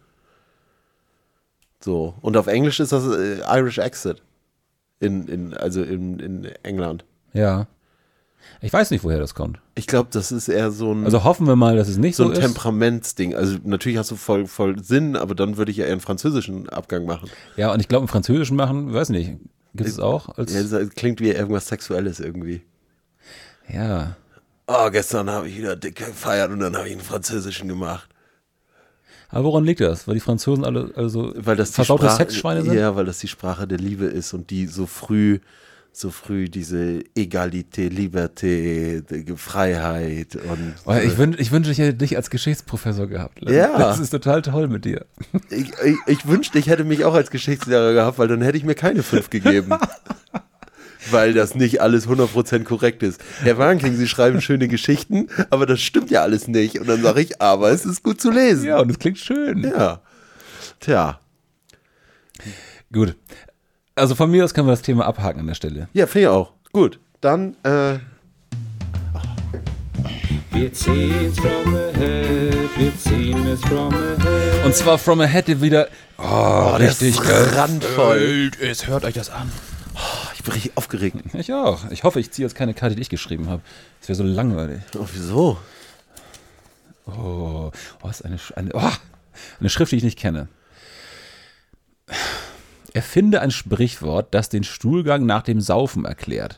Speaker 2: So. Und auf Englisch ist das äh, Irish Exit. In, in, also in, in England.
Speaker 3: Ja. Ich weiß nicht, woher das kommt.
Speaker 2: Ich glaube, das ist eher so ein,
Speaker 3: Also hoffen wir mal, dass es nicht
Speaker 2: so
Speaker 3: so,
Speaker 2: ein
Speaker 3: ist.
Speaker 2: Temperamentsding. Also natürlich hast du voll, voll Sinn, aber dann würde ich ja eher einen französischen Abgang machen.
Speaker 3: Ja, und ich glaube, im Französischen machen, weiß nicht, gibt es auch als.
Speaker 2: Ja, das klingt wie irgendwas Sexuelles irgendwie.
Speaker 3: Ja.
Speaker 2: Oh, gestern habe ich wieder dick gefeiert und dann habe ich einen französischen gemacht.
Speaker 3: Aber woran liegt das? Weil die Franzosen alle also
Speaker 2: Weil das die
Speaker 3: versaute
Speaker 2: Sprache,
Speaker 3: Sexschweine sind?
Speaker 2: Ja, weil das die Sprache der Liebe ist und die so früh, so früh diese Egalité, Liberté, die Freiheit und.
Speaker 3: Oh, ich, wün, ich wünschte, ich hätte dich als Geschichtsprofessor gehabt. Len.
Speaker 2: Ja.
Speaker 3: Das ist total toll mit dir.
Speaker 2: Ich, ich, ich wünschte, ich hätte mich auch als Geschichtslehrer gehabt, weil dann hätte ich mir keine fünf gegeben. Weil das nicht alles hundert Prozent korrekt ist. Herr Warnking, Sie schreiben schöne Geschichten, aber das stimmt ja alles nicht. Und dann sage ich, aber es ist gut zu lesen.
Speaker 3: Ja, und es klingt schön.
Speaker 2: Ja. Tja.
Speaker 3: Gut. Also von mir aus können wir das Thema abhaken an der Stelle.
Speaker 2: Ja, finde ich auch. Gut. Dann, äh.
Speaker 5: Wir ziehen's from the head, wir ziehen es from the head.
Speaker 3: Und zwar From Ahead wieder. Oh,
Speaker 2: der
Speaker 3: richtig
Speaker 2: ist randvoll.
Speaker 3: Es hört euch das an.
Speaker 2: Ich bin richtig aufgeregt.
Speaker 3: Ich auch. Ich hoffe, ich ziehe jetzt keine Karte, die ich geschrieben habe. Das wäre so langweilig.
Speaker 2: Oh, wieso?
Speaker 3: Oh, oh, ist eine, eine, oh, eine Schrift, die ich nicht kenne. Erfinde ein Sprichwort, das den Stuhlgang nach dem Saufen erklärt.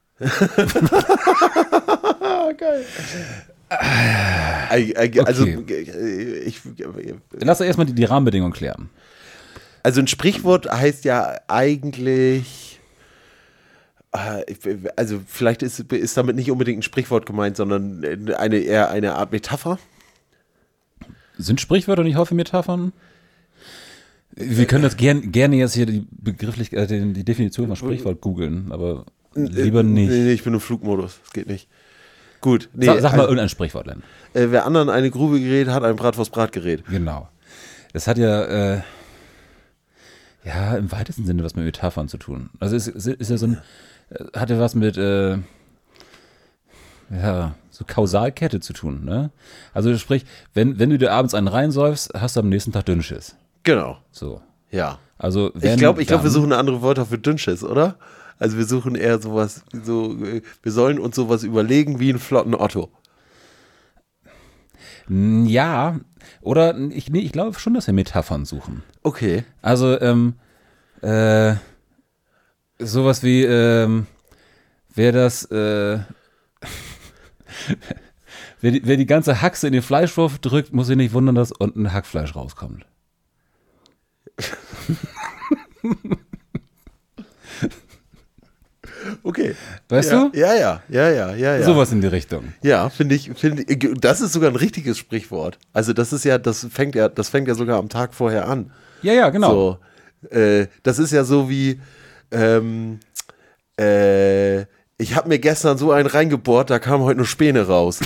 Speaker 2: Geil. Also,
Speaker 3: Okay.
Speaker 2: ich,
Speaker 3: Lass uns erstmal die, die Rahmenbedingungen klären.
Speaker 2: also ein Sprichwort heißt ja eigentlich, also vielleicht ist, ist damit nicht unbedingt ein Sprichwort gemeint, sondern eine, eher eine Art Metapher.
Speaker 3: Sind Sprichwörter nicht häufig Metaphern? Wir können das gern, gerne jetzt hier die Begrifflichkeit, die, die Definition von Sprichwort googeln, aber lieber nicht.
Speaker 2: Nee, nee, ich bin im Flugmodus, das geht nicht. Gut. Nee,
Speaker 3: sag, sag mal
Speaker 2: also,
Speaker 3: irgendein Sprichwort, Len.
Speaker 2: Äh, wer anderen eine Grube gerät, hat ein Bratwurst-Bratgerät.
Speaker 3: Genau. Das hat ja, äh, ja, im weitesten Sinne was mit Metaphern zu tun. Also es ist, ist ja so ein, hat ja was mit, äh, ja, so Kausalkette zu tun, ne? Also sprich, wenn, wenn du dir abends einen reinsäufst, hast du am nächsten Tag Dünnschiss.
Speaker 2: Genau.
Speaker 3: So.
Speaker 2: Ja.
Speaker 3: Also wenn
Speaker 2: Ich glaube, ich glaub, wir
Speaker 3: dann-
Speaker 2: suchen andere Wörter für Dünnschiss, oder? Also wir suchen eher sowas, so, wir sollen uns sowas überlegen wie einen flotten Otto.
Speaker 3: Ja, oder ich, nee, ich glaube schon, dass wir Metaphern suchen.
Speaker 2: Okay.
Speaker 3: Also, ähm, äh, sowas wie, ähm, wer das, äh, wer, die, wer die ganze Haxe in den Fleischwurf drückt, muss sich nicht wundern, dass unten Hackfleisch rauskommt.
Speaker 2: Okay.
Speaker 3: Weißt
Speaker 2: ja,
Speaker 3: du?
Speaker 2: Ja, ja, ja, ja, ja, ja.
Speaker 3: Sowas in die Richtung.
Speaker 2: Ja, finde ich, finde ich, das ist sogar ein richtiges Sprichwort. Also das ist ja, das fängt ja, das fängt ja sogar am Tag vorher an.
Speaker 3: Ja, ja, genau.
Speaker 2: So, äh, das ist ja so wie, ähm, äh, ich habe mir gestern so einen reingebohrt, da kam heute nur Späne raus.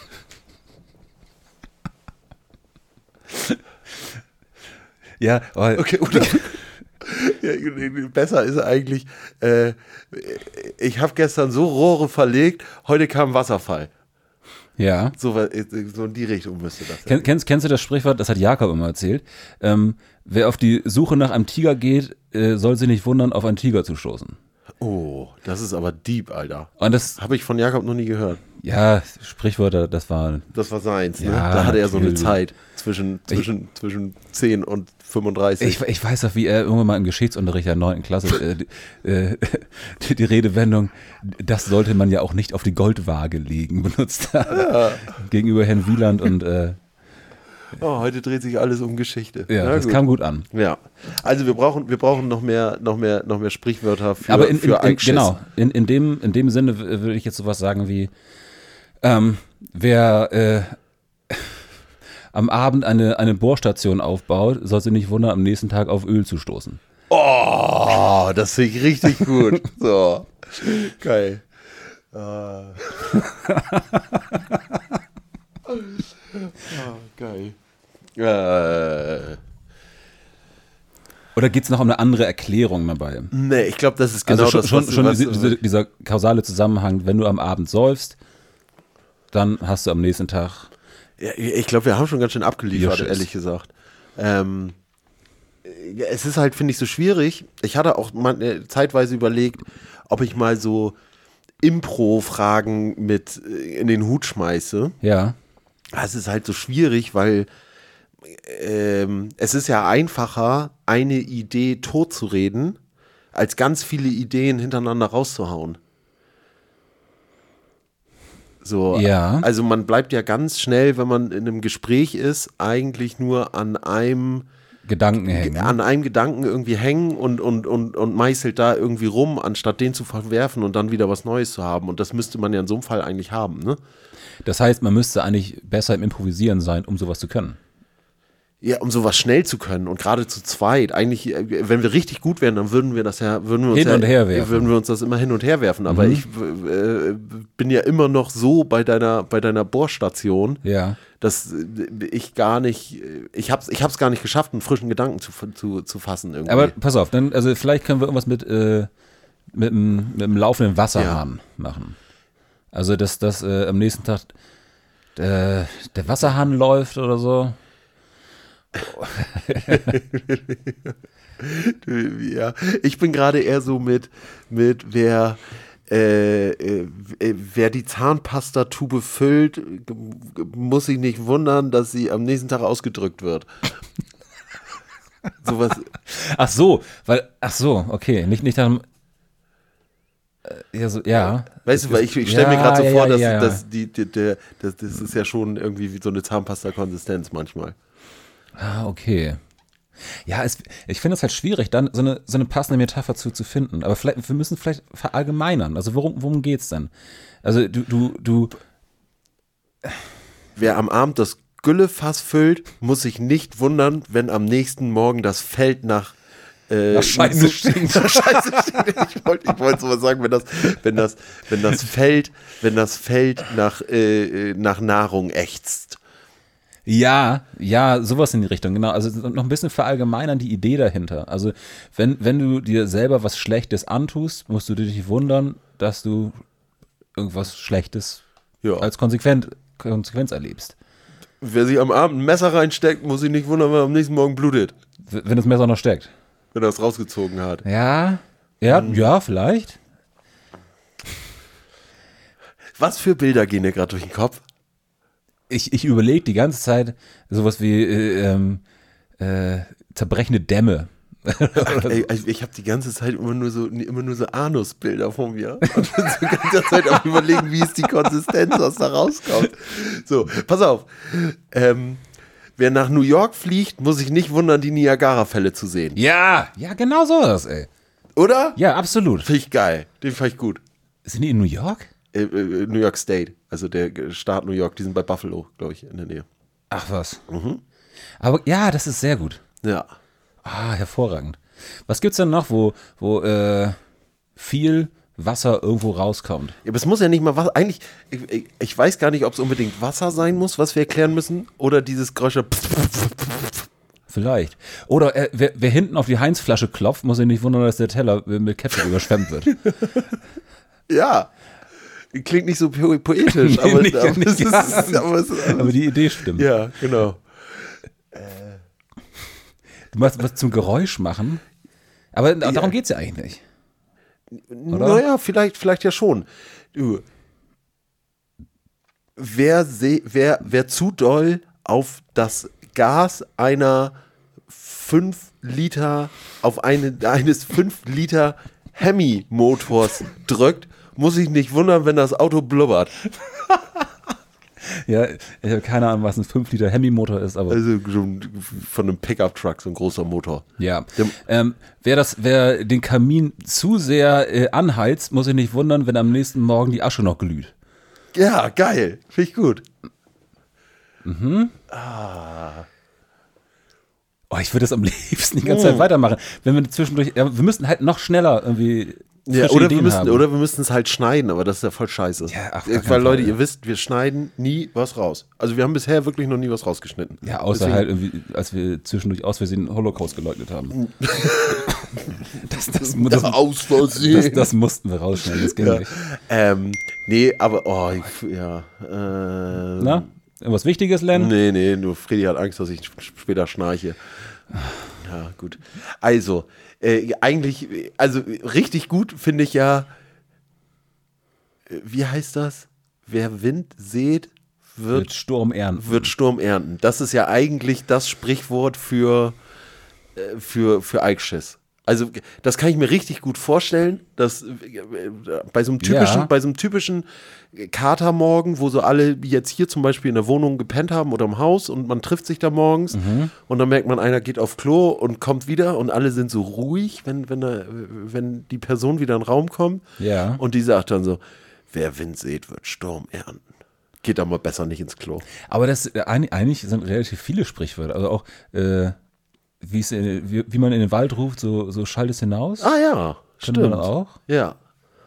Speaker 3: Ja, aber
Speaker 2: Okay, oder? Ja, besser ist eigentlich, äh, ich habe gestern so Rohre verlegt, heute kam Wasserfall.
Speaker 3: ja.
Speaker 2: So, so in die Richtung müsste das sein.
Speaker 3: Ken, kennst, kennst du das Sprichwort, das hat Jakob immer erzählt, ähm, wer auf die Suche nach einem Tiger geht, äh, soll sich nicht wundern, auf einen Tiger zu stoßen.
Speaker 2: Oh, das ist aber deep, Alter.
Speaker 3: Und das,
Speaker 2: Habe ich von Jakob noch nie gehört.
Speaker 3: ja, Sprichwörter, das war,
Speaker 2: Das war seins, ne?
Speaker 3: Ja,
Speaker 2: Da hatte er so eine
Speaker 3: natürlich.
Speaker 2: Zeit zwischen, zwischen, zwischen zehn und fünfunddreißig.
Speaker 3: ich, ich weiß auch, wie er irgendwann mal im Geschichtsunterricht der neunten Klasse äh, die, äh, die, die Redewendung, das sollte man ja auch nicht auf die Goldwaage legen, benutzt hat. Ja. Gegenüber Herrn Wieland und äh,
Speaker 2: Oh, heute dreht sich alles um Geschichte.
Speaker 3: ja,
Speaker 2: Na
Speaker 3: das
Speaker 2: gut.
Speaker 3: kam gut an.
Speaker 2: Ja. Also wir brauchen, wir brauchen noch mehr, noch mehr, noch mehr Sprichwörter für,
Speaker 3: Aber in, in,
Speaker 2: für
Speaker 3: in,
Speaker 2: Einschiss.
Speaker 3: genau, in, in, dem, in dem Sinne w- würde ich jetzt sowas sagen wie, ähm, wer äh, am Abend eine, eine Bohrstation aufbaut, soll sich nicht wundern, am nächsten Tag auf Öl zu stoßen.
Speaker 2: Oh, das finde ich richtig gut. So. Geil. Ah. Ah, geil. Äh,
Speaker 3: Oder geht es noch um eine andere Erklärung dabei?
Speaker 2: nee, ich glaube, das ist genau
Speaker 3: Also schon,
Speaker 2: das,
Speaker 3: schon,
Speaker 2: was,
Speaker 3: schon
Speaker 2: was,
Speaker 3: diese, diese, dieser kausale Zusammenhang, wenn du am Abend säufst, dann hast du am nächsten Tag.
Speaker 2: Ja, ich glaube, wir haben schon ganz schön abgeliefert,
Speaker 3: Bierschiss.
Speaker 2: ehrlich gesagt. Ähm, ja, es ist halt, finde ich, so schwierig. Ich hatte auch mal, äh, zeitweise überlegt, ob ich mal so Impro-Fragen mit äh, in den Hut schmeiße.
Speaker 3: Ja.
Speaker 2: Es ist halt so schwierig, weil ähm, es ist ja einfacher, eine Idee totzureden, als ganz viele Ideen hintereinander rauszuhauen. So,
Speaker 3: Ja.
Speaker 2: Also man bleibt ja ganz schnell, wenn man in einem Gespräch ist, eigentlich nur an einem
Speaker 3: Gedanken hängen.
Speaker 2: an einem Gedanken irgendwie hängen und, und, und, und meißelt da irgendwie rum, anstatt den zu verwerfen und dann wieder was Neues zu haben. Und das müsste man ja in so einem Fall eigentlich haben, ne?
Speaker 3: Das heißt, man müsste eigentlich besser im Improvisieren sein, um sowas zu können.
Speaker 2: Ja, um sowas schnell zu können und gerade zu zweit. Eigentlich, äh, wenn wir richtig gut wären, dann würden wir das ja, würden wir uns
Speaker 3: Hin
Speaker 2: ja,
Speaker 3: und her werfen.
Speaker 2: würden wir uns das immer hin und her werfen. Aber
Speaker 3: Mhm.
Speaker 2: ich äh, bin ja immer noch so bei deiner, bei deiner Bohrstation,
Speaker 3: Ja.
Speaker 2: dass ich gar nicht, ich hab's, ich hab's gar nicht geschafft, einen frischen Gedanken zu, zu, zu fassen irgendwie.
Speaker 3: Aber pass auf, dann, also vielleicht können wir irgendwas mit, äh, mit, dem, mit dem laufenden Wasserhahn machen. Also, dass, dass äh, am nächsten Tag äh, der Wasserhahn läuft oder so.
Speaker 2: Ja, ich bin gerade eher so mit, mit wer, äh, äh, wer die Zahnpastatube füllt, g- muss sich nicht wundern, dass sie am nächsten Tag ausgedrückt wird. Sowas.
Speaker 3: Ach so, weil, ach so, okay, nicht, nicht dann, äh, ja, so, ja.
Speaker 2: Weißt du, weil ich, ich stelle mir
Speaker 3: Ja,
Speaker 2: gerade so
Speaker 3: ja,
Speaker 2: vor,
Speaker 3: ja,
Speaker 2: dass,
Speaker 3: ja, ja.
Speaker 2: dass die, die, der, das, das ist ja schon irgendwie wie so eine Zahnpasta-Konsistenz manchmal.
Speaker 3: Ah, okay. Ja, es, ich finde es halt schwierig, dann so eine, so eine passende Metapher zu, zu finden. Aber vielleicht, wir müssen vielleicht verallgemeinern. Also worum, worum geht's denn? Also du, du, du,
Speaker 2: Wer am Abend das Güllefass füllt, muss sich nicht wundern, wenn am nächsten Morgen das Feld nach äh,
Speaker 3: Nach Scheiße
Speaker 2: zu-
Speaker 3: stinkt.
Speaker 2: nach Scheiße stinkt. Ich wollte ich wollte sowas sagen, wenn das, wenn das, wenn das Feld, wenn das Feld nach, äh, nach Nahrung ächzt.
Speaker 3: ja, ja, sowas in die Richtung, genau. Also noch ein bisschen verallgemeinern die Idee dahinter. Also wenn, wenn du dir selber was Schlechtes antust, musst du dich nicht wundern, dass du irgendwas Schlechtes
Speaker 2: Ja.
Speaker 3: als Konsequenz, Konsequenz erlebst.
Speaker 2: Wer sich am Abend ein Messer reinsteckt, muss sich nicht wundern, wenn er am nächsten Morgen blutet,
Speaker 3: W- Wenn das Messer noch steckt.
Speaker 2: wenn er es rausgezogen hat.
Speaker 3: Ja, ja, ja, vielleicht.
Speaker 2: Was für Bilder gehen dir gerade durch den Kopf?
Speaker 3: Ich, ich überlege die ganze Zeit sowas wie äh, ähm, äh, zerbrechende Dämme.
Speaker 2: Ey, ich habe die ganze Zeit immer nur so, immer nur so Anusbilder von mir. Und bin so die ganze Zeit am überlegen, wie ist die Konsistenz, was da rauskommt. So, pass auf. Ähm, wer nach New York fliegt, muss sich nicht wundern, die Niagara-Fälle zu sehen.
Speaker 3: Ja, ja, genau sowas, ey.
Speaker 2: Oder?
Speaker 3: Ja, absolut.
Speaker 2: Finde ich geil. Den fand ich gut.
Speaker 3: Sind die in New York?
Speaker 2: Äh, äh, New York State, also der Staat New York, die sind bei Buffalo, glaube ich, in der Nähe.
Speaker 3: Ach was. Aber ja, das ist sehr gut.
Speaker 2: Ja.
Speaker 3: Ah, hervorragend. Was gibt's denn noch, wo, wo äh, viel Wasser irgendwo rauskommt?
Speaker 2: Ja, aber es muss ja nicht mal Wasser, eigentlich, ich, ich, ich weiß gar nicht, ob es unbedingt Wasser sein muss, was wir erklären müssen, oder dieses Geräusch.
Speaker 3: Vielleicht. Oder äh, wer, wer hinten auf die Heinz-Flasche klopft, muss sich nicht wundern, dass der Teller mit Ketchup überschwemmt wird.
Speaker 2: Ja. Klingt nicht so po poetisch, aber,
Speaker 3: nicht-
Speaker 2: aber,
Speaker 3: nicht
Speaker 2: es ist,
Speaker 3: ganz.
Speaker 2: aber es ist,
Speaker 3: Aber die Idee stimmt.
Speaker 2: ja, genau.
Speaker 3: Du machst was zum Geräusch machen. Aber darum geht's ja eigentlich nicht. Oder?
Speaker 2: Naja, vielleicht, vielleicht ja schon. Du, wer, seh, wer, wer zu doll auf das Gas einer fünf Liter, auf eine, eines fünf Liter Hemi-Motors drückt, muss sich nicht wundern, wenn das Auto blubbert.
Speaker 3: Ja, ich habe keine Ahnung, was ein fünf Liter Hemi-Motor ist, aber
Speaker 2: Also so ein- von einem Pickup-Truck, so ein großer Motor.
Speaker 3: ja.
Speaker 2: Der-
Speaker 3: Ähm, wer, das, wer den Kamin zu sehr äh, anheizt, muss sich nicht wundern, wenn am nächsten Morgen die Asche noch glüht.
Speaker 2: Ja, geil. Finde ich gut.
Speaker 3: Oh, ich würde das am liebsten die ganze Zeit weitermachen. Wenn wir zwischendurch, ja, wir müssten halt noch schneller irgendwie
Speaker 2: Ja,
Speaker 3: frische
Speaker 2: oder,
Speaker 3: Ideen
Speaker 2: wir müssen,
Speaker 3: haben.
Speaker 2: oder wir müssen es halt schneiden, aber das ist ja voll scheiße.
Speaker 3: Ja, ach, gar
Speaker 2: Weil,
Speaker 3: keinen
Speaker 2: Leute,
Speaker 3: Fall,
Speaker 2: ihr wisst, wir schneiden nie was raus. Also wir haben bisher wirklich noch nie was rausgeschnitten.
Speaker 3: Ja, außer
Speaker 2: Deswegen-
Speaker 3: halt irgendwie, als wir zwischendurch aus Versehen den Holocaust geleugnet haben. das, das, das,
Speaker 2: Ja, aus Versehen.
Speaker 3: das, das mussten wir rausschneiden, das ging
Speaker 2: ja.
Speaker 3: nicht.
Speaker 2: Ähm, nee, aber, oh, ich, ja. Äh,
Speaker 3: Na, irgendwas Wichtiges, Len?
Speaker 2: Nee, nee, nur Freddy hat Angst, dass ich später schnarche. Ja, gut. Also, äh, eigentlich, also richtig gut finde ich ja, äh, wie heißt das? Wer Wind sät, wird,
Speaker 3: Wird Sturm ernten.
Speaker 2: wird Sturm ernten. Das ist ja eigentlich das Sprichwort für, äh, für, für Eichschiss. Also das kann ich mir richtig gut vorstellen, dass äh, bei so einem typischen,
Speaker 3: Ja.
Speaker 2: bei so einem typischen Katermorgen, wo so alle wie jetzt hier zum Beispiel in der Wohnung gepennt haben oder im Haus und man trifft sich da morgens
Speaker 3: Mhm.
Speaker 2: und dann merkt man, einer geht auf Klo und kommt wieder und alle sind so ruhig, wenn, wenn, er, wenn die Person wieder in den Raum kommt.
Speaker 3: Ja.
Speaker 2: Und die sagt dann so, wer Wind sät, wird Sturm ernten. Geht da mal besser nicht ins Klo.
Speaker 3: Aber das äh, eigentlich, eigentlich sind relativ viele Sprichwörter. Also auch, äh, wie, es in, wie, wie man in den Wald ruft, so, so schallt es hinaus.
Speaker 2: Ah ja,
Speaker 3: Kennt
Speaker 2: stimmt.
Speaker 3: man auch?
Speaker 2: Ja.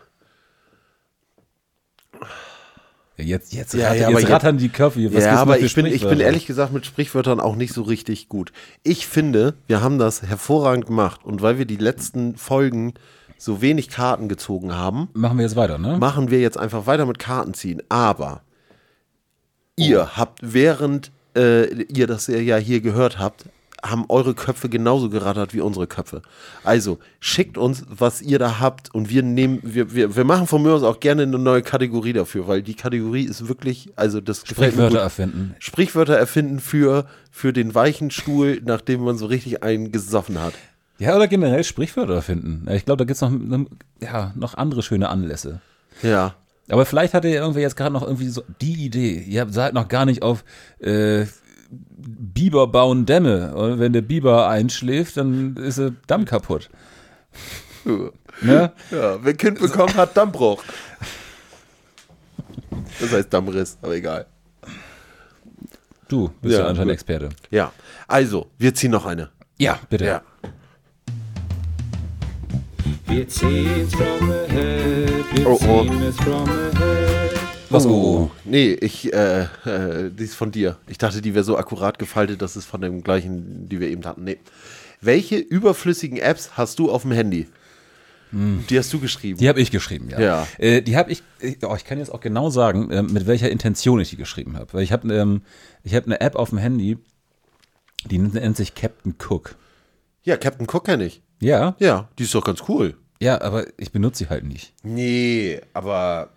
Speaker 3: Ja, jetzt jetzt,
Speaker 2: Ja,
Speaker 3: ratter,
Speaker 2: ja, aber
Speaker 3: jetzt
Speaker 2: jetzt-
Speaker 3: rattern die Köpfe hier. Was
Speaker 2: ja,
Speaker 3: gibt's
Speaker 2: aber
Speaker 3: noch für
Speaker 2: ich bin, ich bin
Speaker 3: Sprichwörter?
Speaker 2: ehrlich gesagt mit Sprichwörtern auch nicht so richtig gut. Ich finde, wir haben das hervorragend gemacht und weil wir die letzten Folgen so wenig Karten gezogen haben,
Speaker 3: Machen wir jetzt weiter, ne?
Speaker 2: machen wir jetzt einfach weiter mit Karten ziehen. Aber ihr habt, während äh, ihr das ja hier gehört habt, haben eure Köpfe genauso gerattert wie unsere Köpfe. Also schickt uns, was ihr da habt und wir nehmen, wir, wir, wir machen von mir aus auch gerne eine neue Kategorie dafür, weil die Kategorie ist wirklich, also das gefällt mir
Speaker 3: Sprichwörter
Speaker 2: gut.
Speaker 3: erfinden.
Speaker 2: Sprichwörter erfinden für, für den weichen Stuhl, nachdem man so richtig einen gesoffen hat.
Speaker 3: Ja, oder generell Sprichwörter erfinden. Ja, ich glaube, da gibt es noch, ja, noch andere schöne Anlässe.
Speaker 2: Ja.
Speaker 3: Aber vielleicht hatte ja irgendwer jetzt gerade noch irgendwie so die Idee. Ihr seid noch gar nicht auf äh, Biber bauen Dämme. Und wenn der Biber einschläft, dann ist der Damm kaputt. Ne?
Speaker 2: Ja, wer Kind bekommt, hat Dammbruch. Das heißt Dammriss, aber egal.
Speaker 3: Du bist ja,
Speaker 2: Ja,
Speaker 3: anscheinend
Speaker 2: gut.
Speaker 3: Experte.
Speaker 2: Ja, also, wir ziehen noch eine.
Speaker 3: Ja, bitte.
Speaker 2: Ja.
Speaker 5: Wir ziehen's from ahead, wir
Speaker 2: Oh, oh.
Speaker 5: ziehen es from ahead.
Speaker 3: Was? Oh.
Speaker 2: Nee, ich, äh, äh, die ist von dir. Ich dachte, die wäre so akkurat gefaltet, das ist von dem gleichen, die wir eben hatten. Nee. Welche überflüssigen Apps hast du auf dem Handy? Die hast du geschrieben.
Speaker 3: Die habe ich geschrieben, ja.
Speaker 2: Ja.
Speaker 3: Äh, die habe ich, ich, oh, ich kann jetzt auch genau sagen, äh, mit welcher Intention ich die geschrieben habe. Weil ich habe ähm, ich hab eine App auf dem Handy, die nennt sich Captain Cook.
Speaker 2: Ja, Captain Cook kenne ich.
Speaker 3: Ja,
Speaker 2: Ja, die ist doch ganz cool.
Speaker 3: ja, aber ich benutze sie halt nicht.
Speaker 2: Nee, aber.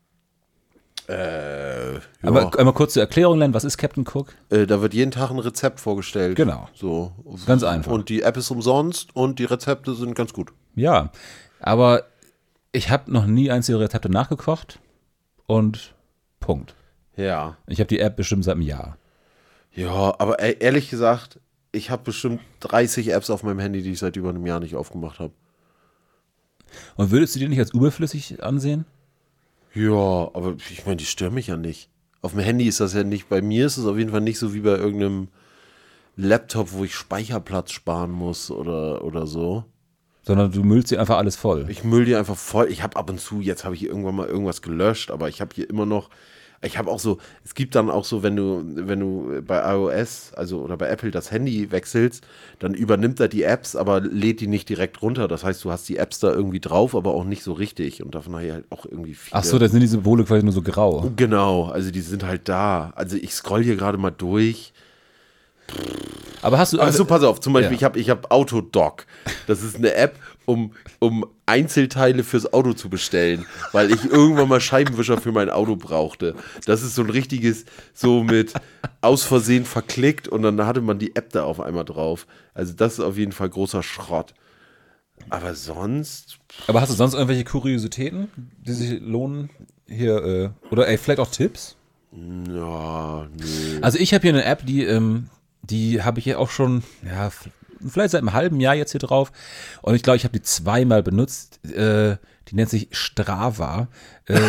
Speaker 2: Äh, ja.
Speaker 3: Aber einmal kurz zur Erklärung, Len, was ist Captain Cook?
Speaker 2: Äh, da wird jeden Tag ein Rezept vorgestellt.
Speaker 3: Genau.
Speaker 2: So.
Speaker 3: Ganz einfach.
Speaker 2: Und die App ist umsonst und die Rezepte sind ganz gut.
Speaker 3: Ja, aber ich habe noch nie einzelne Rezepte nachgekocht und Punkt.
Speaker 2: Ja.
Speaker 3: Ich habe die App bestimmt seit einem Jahr.
Speaker 2: Ja, aber e- ehrlich gesagt, ich habe bestimmt dreißig Apps auf meinem Handy, die ich seit über einem Jahr nicht aufgemacht habe.
Speaker 3: Und würdest du die nicht als überflüssig ansehen?
Speaker 2: Ja, aber ich meine, die stören mich ja nicht. Auf dem Handy ist das ja nicht, bei mir ist es auf jeden Fall nicht so wie bei irgendeinem Laptop, wo ich Speicherplatz sparen muss oder, oder so.
Speaker 3: Sondern du müllst sie einfach alles voll.
Speaker 2: Ich müll die einfach voll. Ich habe ab und zu, jetzt habe ich irgendwann mal irgendwas gelöscht, aber ich habe hier immer noch, ich habe auch so, es gibt dann auch so, wenn du, wenn du bei iOS, also oder bei Apple das Handy wechselst, dann übernimmt er die Apps, aber lädt die nicht direkt runter. Das heißt, du hast die Apps da irgendwie drauf, aber auch nicht so richtig und davon habe ich halt auch irgendwie viele.
Speaker 3: Ach so, da sind die Symbole quasi nur so grau.
Speaker 2: Genau, also die sind halt da. Also ich scroll hier gerade mal durch.
Speaker 3: Aber hast du...
Speaker 2: Achso, pass auf, zum Beispiel,
Speaker 3: Ja.
Speaker 2: ich habe ich hab Autodoc. Das ist eine App, um, um Einzelteile fürs Auto zu bestellen, weil ich irgendwann mal Scheibenwischer für mein Auto brauchte. Das ist so ein richtiges, so mit aus Versehen verklickt und dann hatte man die App da auf einmal drauf. Also das ist auf jeden Fall großer Schrott. Aber sonst,
Speaker 3: Aber hast du sonst irgendwelche Kuriositäten, die sich lohnen? Hier, äh, oder ey, vielleicht auch Tipps?
Speaker 2: ja, nö.
Speaker 3: Also ich habe hier eine App, die, ähm, die habe ich ja auch schon, ja, f- vielleicht seit einem halben Jahr jetzt hier drauf. Und ich glaube, ich habe die zweimal benutzt. Äh, die nennt sich Strava. Äh,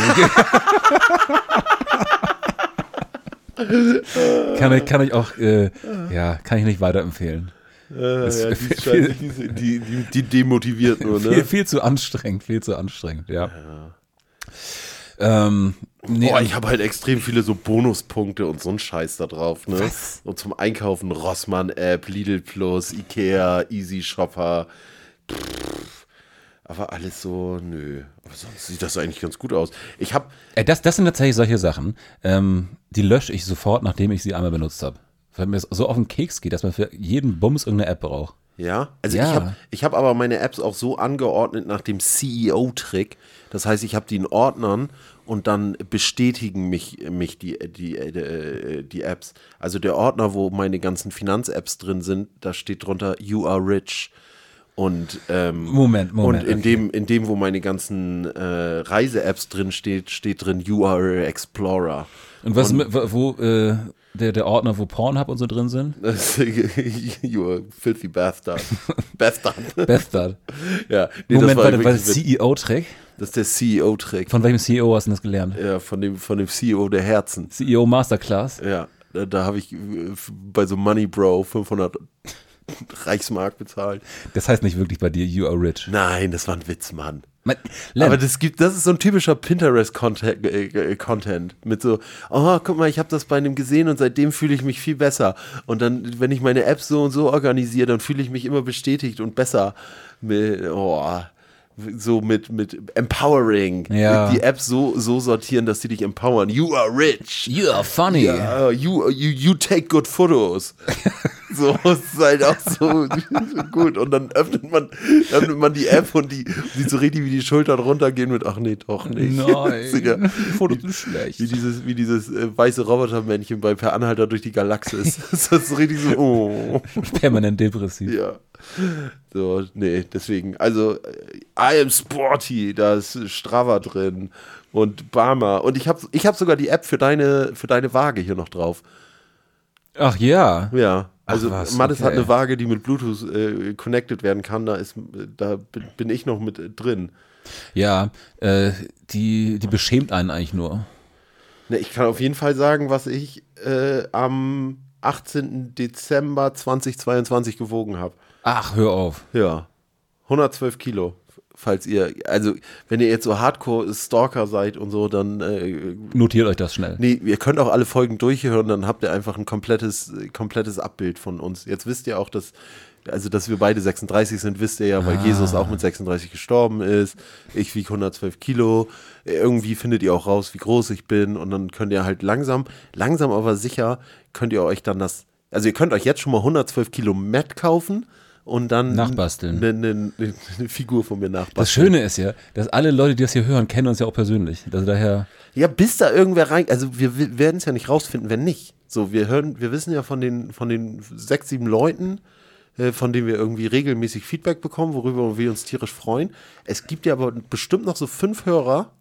Speaker 3: kann, ich, kann ich auch, äh, ja, kann ich nicht weiterempfehlen.
Speaker 2: Äh,
Speaker 3: ist
Speaker 2: ja, die, ist scheiße, die, die, die, die demotiviert nur,
Speaker 3: Viel,
Speaker 2: ne?
Speaker 3: viel zu anstrengend, viel zu anstrengend, ja. Ähm, nee,
Speaker 2: Boah, ich habe halt extrem viele so Bonuspunkte und so ein Scheiß da drauf, ne?
Speaker 3: Was?
Speaker 2: Und zum Einkaufen Rossmann-App, Lidl Plus, Ikea, Easy Shopper. Pff, aber alles so, nö. Aber sonst sieht das eigentlich ganz gut aus. Ich habe,
Speaker 3: Ey, das, das sind tatsächlich solche Sachen, ähm, die lösche ich sofort, nachdem ich sie einmal benutzt habe. Weil mir es so auf den Keks geht, dass man für jeden Bums irgendeine App braucht.
Speaker 2: ja, also
Speaker 3: Ja.
Speaker 2: ich habe ich hab aber meine Apps auch so angeordnet nach dem C E O-Trick. Das heißt, ich habe die in Ordnern und dann bestätigen mich, mich die, die, die, die Apps. Also der Ordner, wo meine ganzen Finanz-Apps drin sind, da steht drunter You are rich. Und, ähm,
Speaker 3: Moment, Moment.
Speaker 2: Und in,
Speaker 3: okay.
Speaker 2: dem, in dem, wo meine ganzen äh, Reise-Apps drin steht, steht drin You are Explorer.
Speaker 3: Und was,
Speaker 2: und,
Speaker 3: mit, wo, äh, der, der Ordner, wo Pornhub und so drin sind?
Speaker 2: You are filthy bastard. Bastard.
Speaker 3: Bastard.
Speaker 2: Ja, nee,
Speaker 3: Moment,
Speaker 2: das war
Speaker 3: warte, war
Speaker 2: wirklich
Speaker 3: das C E O-Trick?
Speaker 2: Das ist der C E O-Trick.
Speaker 3: Von welchem C E O hast du das gelernt?
Speaker 2: Ja, von dem, von dem C E O der Herzen.
Speaker 3: C E O Masterclass?
Speaker 2: Ja, da, da habe ich äh, bei so Money Bro fünfhundert Reichsmark bezahlt.
Speaker 3: Das heißt nicht wirklich bei dir, you are rich.
Speaker 2: Nein, das war ein Witz, Mann.
Speaker 3: Man, Len,
Speaker 2: Aber das gibt, das ist so ein typischer Pinterest-Content äh, Content mit so, oh, guck mal, ich habe das bei einem gesehen und seitdem fühle ich mich viel besser. Und dann, wenn ich meine App so und so organisiere, dann fühle ich mich immer bestätigt und besser. Mit, oh, so mit, mit empowering.
Speaker 3: Ja.
Speaker 2: Die App so, so sortieren, dass sie dich empowern. You are rich.
Speaker 3: you are funny.
Speaker 2: Ja, you, you, you take good photos. So, es ist halt auch so, so gut. Und dann öffnet man, öffnet man die App und die sieht so richtig, wie die Schultern runtergehen mit, ach nee, doch nicht.
Speaker 3: Nein, Fotos sind schlecht.
Speaker 2: Wie dieses, wie dieses äh, weiße Robotermännchen bei Per Anhalter durch die Galaxis. Das ist so richtig so, oh.
Speaker 3: Permanent depressiv.
Speaker 2: Ja. So, nee, deswegen, also, I am sporty, da ist Strava drin und Barma. Und ich habe ich hab sogar die App für deine, für deine Waage hier noch drauf.
Speaker 3: Ach ja.
Speaker 2: Ja. Also
Speaker 3: Ach was,
Speaker 2: Mattes
Speaker 3: okay.
Speaker 2: hat eine Waage, die mit Bluetooth äh, connected werden kann. Da ist, da bin, bin ich noch mit äh, drin.
Speaker 3: Ja, äh, die, die beschämt einen eigentlich nur.
Speaker 2: Ne, ich kann auf jeden Fall sagen, was ich äh, am achtzehnten Dezember zweitausendzweiundzwanzig gewogen habe.
Speaker 3: Ach, hör auf.
Speaker 2: Ja, hundertzwölf Kilo. Falls ihr, also wenn ihr jetzt so Hardcore-Stalker seid und so, dann äh,
Speaker 3: Notiert euch das schnell.
Speaker 2: nee, ihr könnt auch alle Folgen durchhören, dann habt ihr einfach ein komplettes, komplettes Abbild von uns. Jetzt wisst ihr auch, dass, also dass wir beide sechsunddreißig sind, wisst ihr ja, weil
Speaker 3: Ah.
Speaker 2: Jesus auch mit sechsunddreißig gestorben ist. Ich wiege hundertzwölf Kilo. Irgendwie findet ihr auch raus, wie groß ich bin und dann könnt ihr halt langsam, langsam aber sicher, könnt ihr euch dann das, also ihr könnt euch jetzt schon mal hundertzwölf Kilo Matt kaufen und dann
Speaker 3: Nachbasteln.
Speaker 2: Eine, eine, eine, eine Figur von mir nachbasteln.
Speaker 3: Das Schöne ist ja, dass alle Leute, die das hier hören, kennen uns ja auch persönlich. Also daher,
Speaker 2: Ja, bis da irgendwer rein, also wir, wir werden es ja nicht rausfinden, wenn nicht. So, wir hören, wir wissen ja von den, von den sechs, sieben Leuten, äh, von denen wir irgendwie regelmäßig Feedback bekommen, worüber wir uns tierisch freuen. Es gibt ja aber bestimmt noch so fünf Hörer,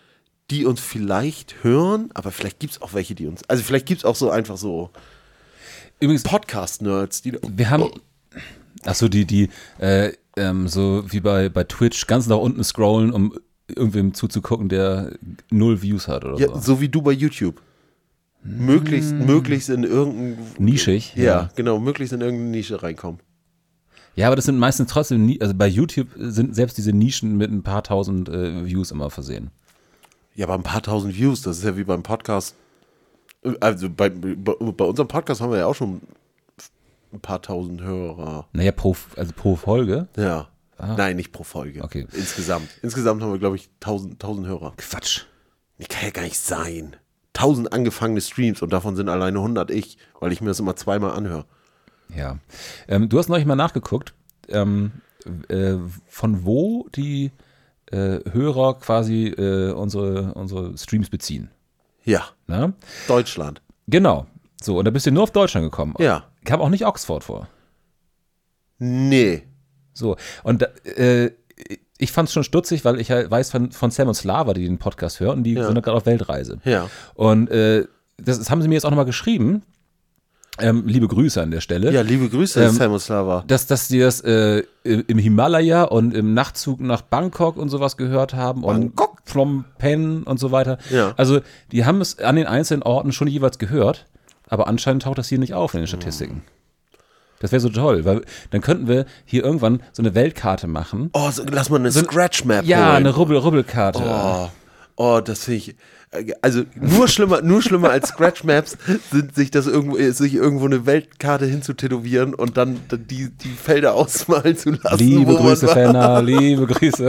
Speaker 2: die uns vielleicht hören, aber vielleicht gibt es auch welche, die uns, also vielleicht gibt es auch so einfach so
Speaker 3: übrigens,
Speaker 2: Podcast-Nerds, die
Speaker 3: wir haben, achso, die, die, äh, ähm, so wie bei, bei Twitch ganz nach unten scrollen, um irgendwem zuzugucken, der null Views hat oder
Speaker 2: ja,
Speaker 3: so.
Speaker 2: so wie du bei YouTube. Möglichst, möglichst in irgendein
Speaker 3: Nischig.
Speaker 2: Ja, genau, möglichst in irgendeine Nische reinkommen.
Speaker 3: Ja, aber das sind meistens trotzdem, nie, also bei YouTube sind selbst diese Nischen mit ein paar tausend äh, Views immer versehen.
Speaker 2: Ja, aber ein paar tausend Views, das ist ja wie beim Podcast. Also bei, bei, bei unserem Podcast haben wir ja auch schon ein paar tausend Hörer.
Speaker 3: Naja, pro, also pro Folge.
Speaker 2: Ja.
Speaker 3: Ah.
Speaker 2: Nein, nicht pro Folge.
Speaker 3: Okay.
Speaker 2: Insgesamt. Insgesamt haben wir, glaube ich, tausend, tausend Hörer.
Speaker 3: Quatsch.
Speaker 2: Das kann ja gar nicht sein. tausend angefangene Streams und davon sind alleine hundert ich, weil ich mir das immer zweimal anhöre.
Speaker 3: Ja. Ähm, du hast neulich mal nachgeguckt, ähm, äh, von wo die äh, Hörer quasi äh, unsere, unsere Streams beziehen.
Speaker 2: Ja.
Speaker 3: Ne?
Speaker 2: Deutschland.
Speaker 3: Genau. So, und da bist du nur auf Deutschland gekommen.
Speaker 2: Ja.
Speaker 3: Kam auch nicht Oxford vor.
Speaker 2: Nee.
Speaker 3: So, und äh, ich fand es schon stutzig, weil ich halt weiß von, von Sam und Slava, die den Podcast hören, und die
Speaker 2: Ja.
Speaker 3: sind gerade auf Weltreise.
Speaker 2: Ja.
Speaker 3: Und äh, das, das haben sie mir jetzt auch nochmal geschrieben. Ähm, liebe Grüße an der Stelle.
Speaker 2: Ja, liebe Grüße,
Speaker 3: Ähm,
Speaker 2: Sam und Slava.
Speaker 3: Dass, dass die das äh, im Himalaya und im Nachtzug nach Bangkok und sowas gehört haben.
Speaker 2: Bangkok?
Speaker 3: Und Phnom Penh und so weiter.
Speaker 2: Ja.
Speaker 3: Also die haben es an den einzelnen Orten schon jeweils gehört, aber anscheinend taucht das hier nicht auf in den Statistiken. Das wäre so toll, weil dann könnten wir hier irgendwann so eine Weltkarte machen.
Speaker 2: Oh, so, lass mal eine Scratch-Map
Speaker 3: Ja,
Speaker 2: holen.
Speaker 3: eine Rubbel-Rubbel-Karte.
Speaker 2: Oh, oh, das finde ich. Also nur schlimmer, nur schlimmer als Scratch Maps sind sich das irgendwo, sich irgendwo eine Weltkarte hinzutätowieren und dann die, die Felder ausmalen zu lassen.
Speaker 3: Liebe
Speaker 2: wo man
Speaker 3: Grüße,
Speaker 2: war.
Speaker 3: Fenner, liebe Grüße.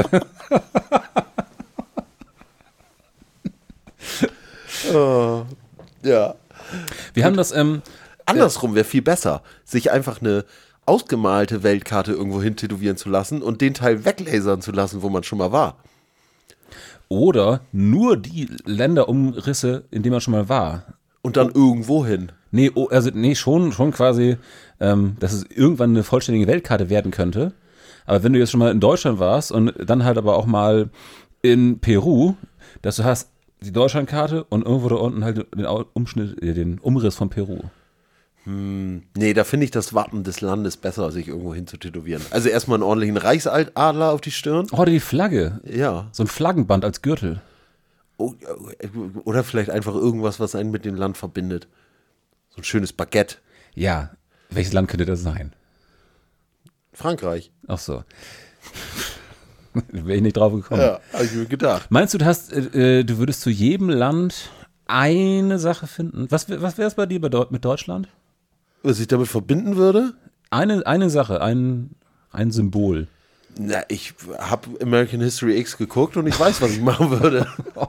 Speaker 2: Oh, ja.
Speaker 3: Wir haben das, ähm,
Speaker 2: Andersrum wäre viel besser, sich einfach eine ausgemalte Weltkarte irgendwo hin tätowieren zu lassen und den Teil weglasern zu lassen, wo man schon mal war.
Speaker 3: oder nur die Länderumrisse, in denen man schon mal war.
Speaker 2: Und dann irgendwo hin.
Speaker 3: Nee, oh, also nee, schon, schon quasi, ähm, dass es irgendwann eine vollständige Weltkarte werden könnte. Aber wenn du jetzt schon mal in Deutschland warst und dann halt aber auch mal in Peru, dass du hast die Deutschlandkarte und irgendwo da unten halt den Umschnitt, den Umriss von Peru.
Speaker 2: Hm, nee, da finde ich das Wappen des Landes besser, sich irgendwo hin zu tätowieren. Also erstmal einen ordentlichen Reichsadler auf die Stirn.
Speaker 3: Oh, die Flagge.
Speaker 2: Ja.
Speaker 3: So ein Flaggenband als Gürtel.
Speaker 2: Oder vielleicht einfach irgendwas, was einen mit dem Land verbindet. So ein schönes Baguette.
Speaker 3: Ja, welches Land könnte das sein?
Speaker 2: Frankreich.
Speaker 3: Ach so. Wäre ich nicht drauf gekommen.
Speaker 2: Ja, habe ich mir gedacht.
Speaker 3: Meinst du, du, hast, äh, du würdest zu jedem Land eine Sache finden? Was, was wäre es bei dir bei Deu- mit Deutschland?
Speaker 2: Was ich damit verbinden würde?
Speaker 3: Eine, eine Sache, ein, ein Symbol.
Speaker 2: Na, ich habe American History X geguckt und ich weiß, was ich machen würde.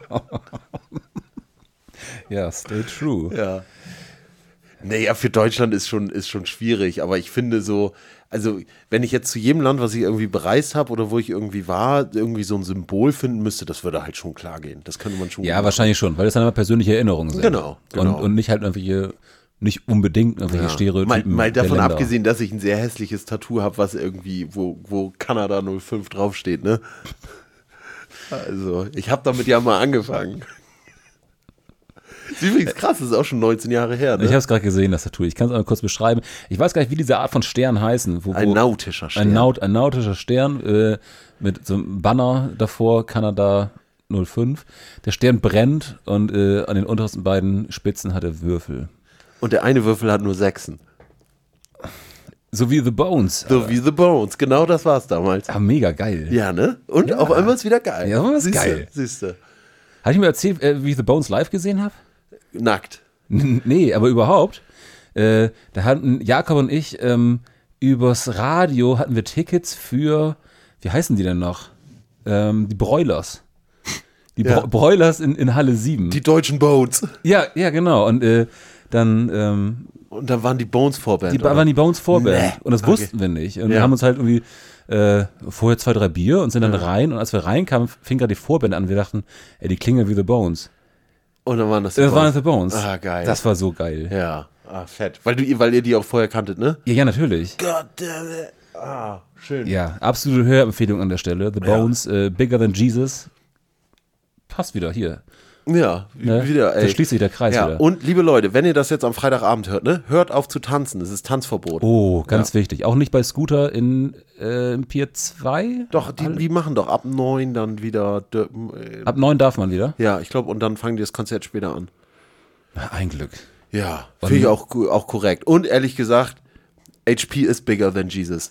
Speaker 3: Ja, stay true.
Speaker 2: Ja. Naja, für Deutschland ist schon, ist schon schwierig, aber ich finde so, also wenn ich jetzt zu jedem Land, was ich irgendwie bereist habe oder wo ich irgendwie war, irgendwie so ein Symbol finden müsste, das würde halt schon klar gehen. Das könnte man schon.
Speaker 3: Ja, wahrscheinlich schon, weil das dann aber persönliche Erinnerungen sind.
Speaker 2: Genau, genau.
Speaker 3: Und, und nicht halt irgendwelche, nicht unbedingt irgendwelche
Speaker 2: Ja.
Speaker 3: Stereotypen.
Speaker 2: Mal, mal
Speaker 3: der
Speaker 2: davon
Speaker 3: Länder.
Speaker 2: abgesehen, dass ich ein sehr hässliches Tattoo habe, was irgendwie, wo, wo Kanada null fünf draufsteht, ne? Also, ich habe damit ja mal angefangen. Ist übrigens krass, das ist auch schon neunzehn Jahre her, ne?
Speaker 3: Ich habe es gerade gesehen, das Tattoo. Ich kann es einmal kurz beschreiben. Ich weiß gar nicht, wie diese Art von Stern heißen. Wo, wo
Speaker 2: Ein nautischer Stern.
Speaker 3: Ein, Naut, ein nautischer Stern äh, mit so einem Banner davor, Kanada null fünf. Der Stern brennt und äh, an den untersten beiden Spitzen hat er Würfel.
Speaker 2: Und der eine Würfel hat nur Sechsen.
Speaker 3: So wie The Bones.
Speaker 2: So wie The Bones, genau das war es damals.
Speaker 3: Ah, mega geil.
Speaker 2: Ja, ne? Und auf einmal ist wieder geil.
Speaker 3: Ja, auf einmal ist
Speaker 2: Siehste,
Speaker 3: geil.
Speaker 2: Siehste.
Speaker 3: Habe ich mir erzählt, äh, wie ich The Bones live gesehen habe?
Speaker 2: Nackt.
Speaker 3: Nee, aber überhaupt. Äh, da hatten Jakob und ich ähm, übers Radio hatten wir Tickets für, wie heißen die denn noch? Ähm, die Broilers. Die
Speaker 2: Ja.
Speaker 3: Bro- Broilers in, in Halle sieben.
Speaker 2: Die deutschen Bones.
Speaker 3: ja, ja, genau. Und äh, dann ähm,
Speaker 2: Und dann waren die Bones Vorband.
Speaker 3: die,
Speaker 2: oder?
Speaker 3: waren die Bones Vorband.
Speaker 2: Nee.
Speaker 3: Und das
Speaker 2: Okay.
Speaker 3: wussten wir nicht. Und
Speaker 2: Ja.
Speaker 3: wir haben uns halt irgendwie äh, vorher zwei, drei Bier und sind dann rein. Und als wir reinkamen, fing gerade die Vorband an. Wir dachten, ey, die klingen wie The Bones.
Speaker 2: Und dann waren das die
Speaker 3: Das waren
Speaker 2: Bones.
Speaker 3: The Bones.
Speaker 2: Ah, geil.
Speaker 3: Das war so geil. Ja,
Speaker 2: Ja, ah, fett. Weil, du, weil ihr die auch vorher kanntet, ne?
Speaker 3: ja, natürlich.
Speaker 2: God damn it. Ah, schön.
Speaker 3: Ja, absolute Hörempfehlung an der Stelle. The
Speaker 2: Ja.
Speaker 3: Bones, äh, Bigger Than Jesus. Passt wieder hier.
Speaker 2: Ja,
Speaker 3: Ne?
Speaker 2: wieder, ey.
Speaker 3: Da schließt sich der Kreis
Speaker 2: Ja,
Speaker 3: wieder.
Speaker 2: und liebe Leute, wenn ihr das jetzt am Freitagabend hört, ne, hört auf zu tanzen. Es ist Tanzverbot.
Speaker 3: Oh, ganz wichtig. Auch nicht bei Scooter in äh, Pier zwei?
Speaker 2: Doch, die, die machen doch ab neun dann wieder. Äh,
Speaker 3: Ab neun darf man wieder.
Speaker 2: ja, ich glaube, und dann fangen die das Konzert später an.
Speaker 3: Na, ein Glück.
Speaker 2: Ja, finde ich auch, gu- auch korrekt. Und ehrlich gesagt, H P is bigger than Jesus.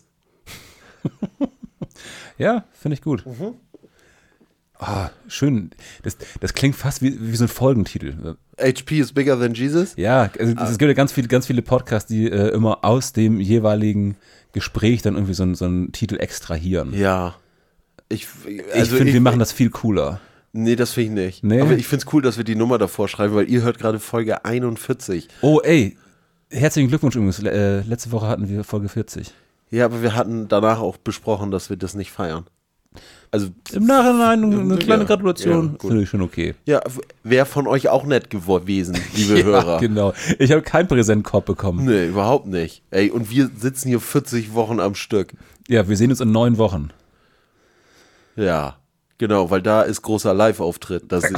Speaker 3: Ja, finde ich gut.
Speaker 2: Mhm.
Speaker 3: Ah, schön. Das, das klingt fast wie, wie so ein Folgentitel.
Speaker 2: H P is bigger than Jesus?
Speaker 3: Ja, also es gibt ja ganz viele, ganz viele Podcasts, die äh, immer aus dem jeweiligen Gespräch dann irgendwie so, einen- so einen Titel extrahieren.
Speaker 2: Ja. Ich,
Speaker 3: ich
Speaker 2: also
Speaker 3: finde, wir machen das viel cooler.
Speaker 2: Nee, das finde ich nicht.
Speaker 3: Nee?
Speaker 2: Aber ich finde es cool, dass wir die Nummer davor schreiben, weil ihr hört gerade Folge einundvierzig.
Speaker 3: Oh, ey, herzlichen Glückwunsch übrigens. Le- Äh, letzte Woche hatten wir Folge vierzig.
Speaker 2: Ja, aber wir hatten danach auch besprochen, dass wir das nicht feiern. Also,
Speaker 3: Im Nachhinein eine kleine
Speaker 2: Ja,
Speaker 3: Gratulation.
Speaker 2: ja, gut.
Speaker 3: Finde ich schon okay.
Speaker 2: ja, wäre von euch auch nett gewesen, liebe Hörer.
Speaker 3: Ja, genau. Ich habe keinen Präsentkorb bekommen.
Speaker 2: Nee, überhaupt nicht. Ey, und wir sitzen hier vierzig Wochen am Stück.
Speaker 3: Ja, wir sehen uns in neun Wochen.
Speaker 2: Ja, genau, weil da ist großer Live-Auftritt. Das ist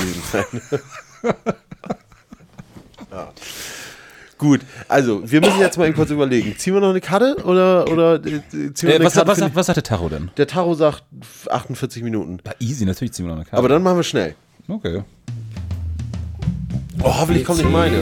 Speaker 2: ja. Gut, also wir müssen jetzt mal eben kurz überlegen. Ziehen wir noch eine Karte oder, oder äh, ziehen wir
Speaker 3: Äh,
Speaker 2: eine
Speaker 3: was,
Speaker 2: Karte?
Speaker 3: was,
Speaker 2: für
Speaker 3: sagt,
Speaker 2: die-
Speaker 3: was sagt der Tacho denn?
Speaker 2: Der Tacho sagt achtundvierzig Minuten.
Speaker 3: Ja, easy, natürlich ziehen wir noch eine Karte.
Speaker 2: Aber dann machen wir schnell.
Speaker 3: Okay.
Speaker 2: Oh, hoffentlich kommt nicht meine.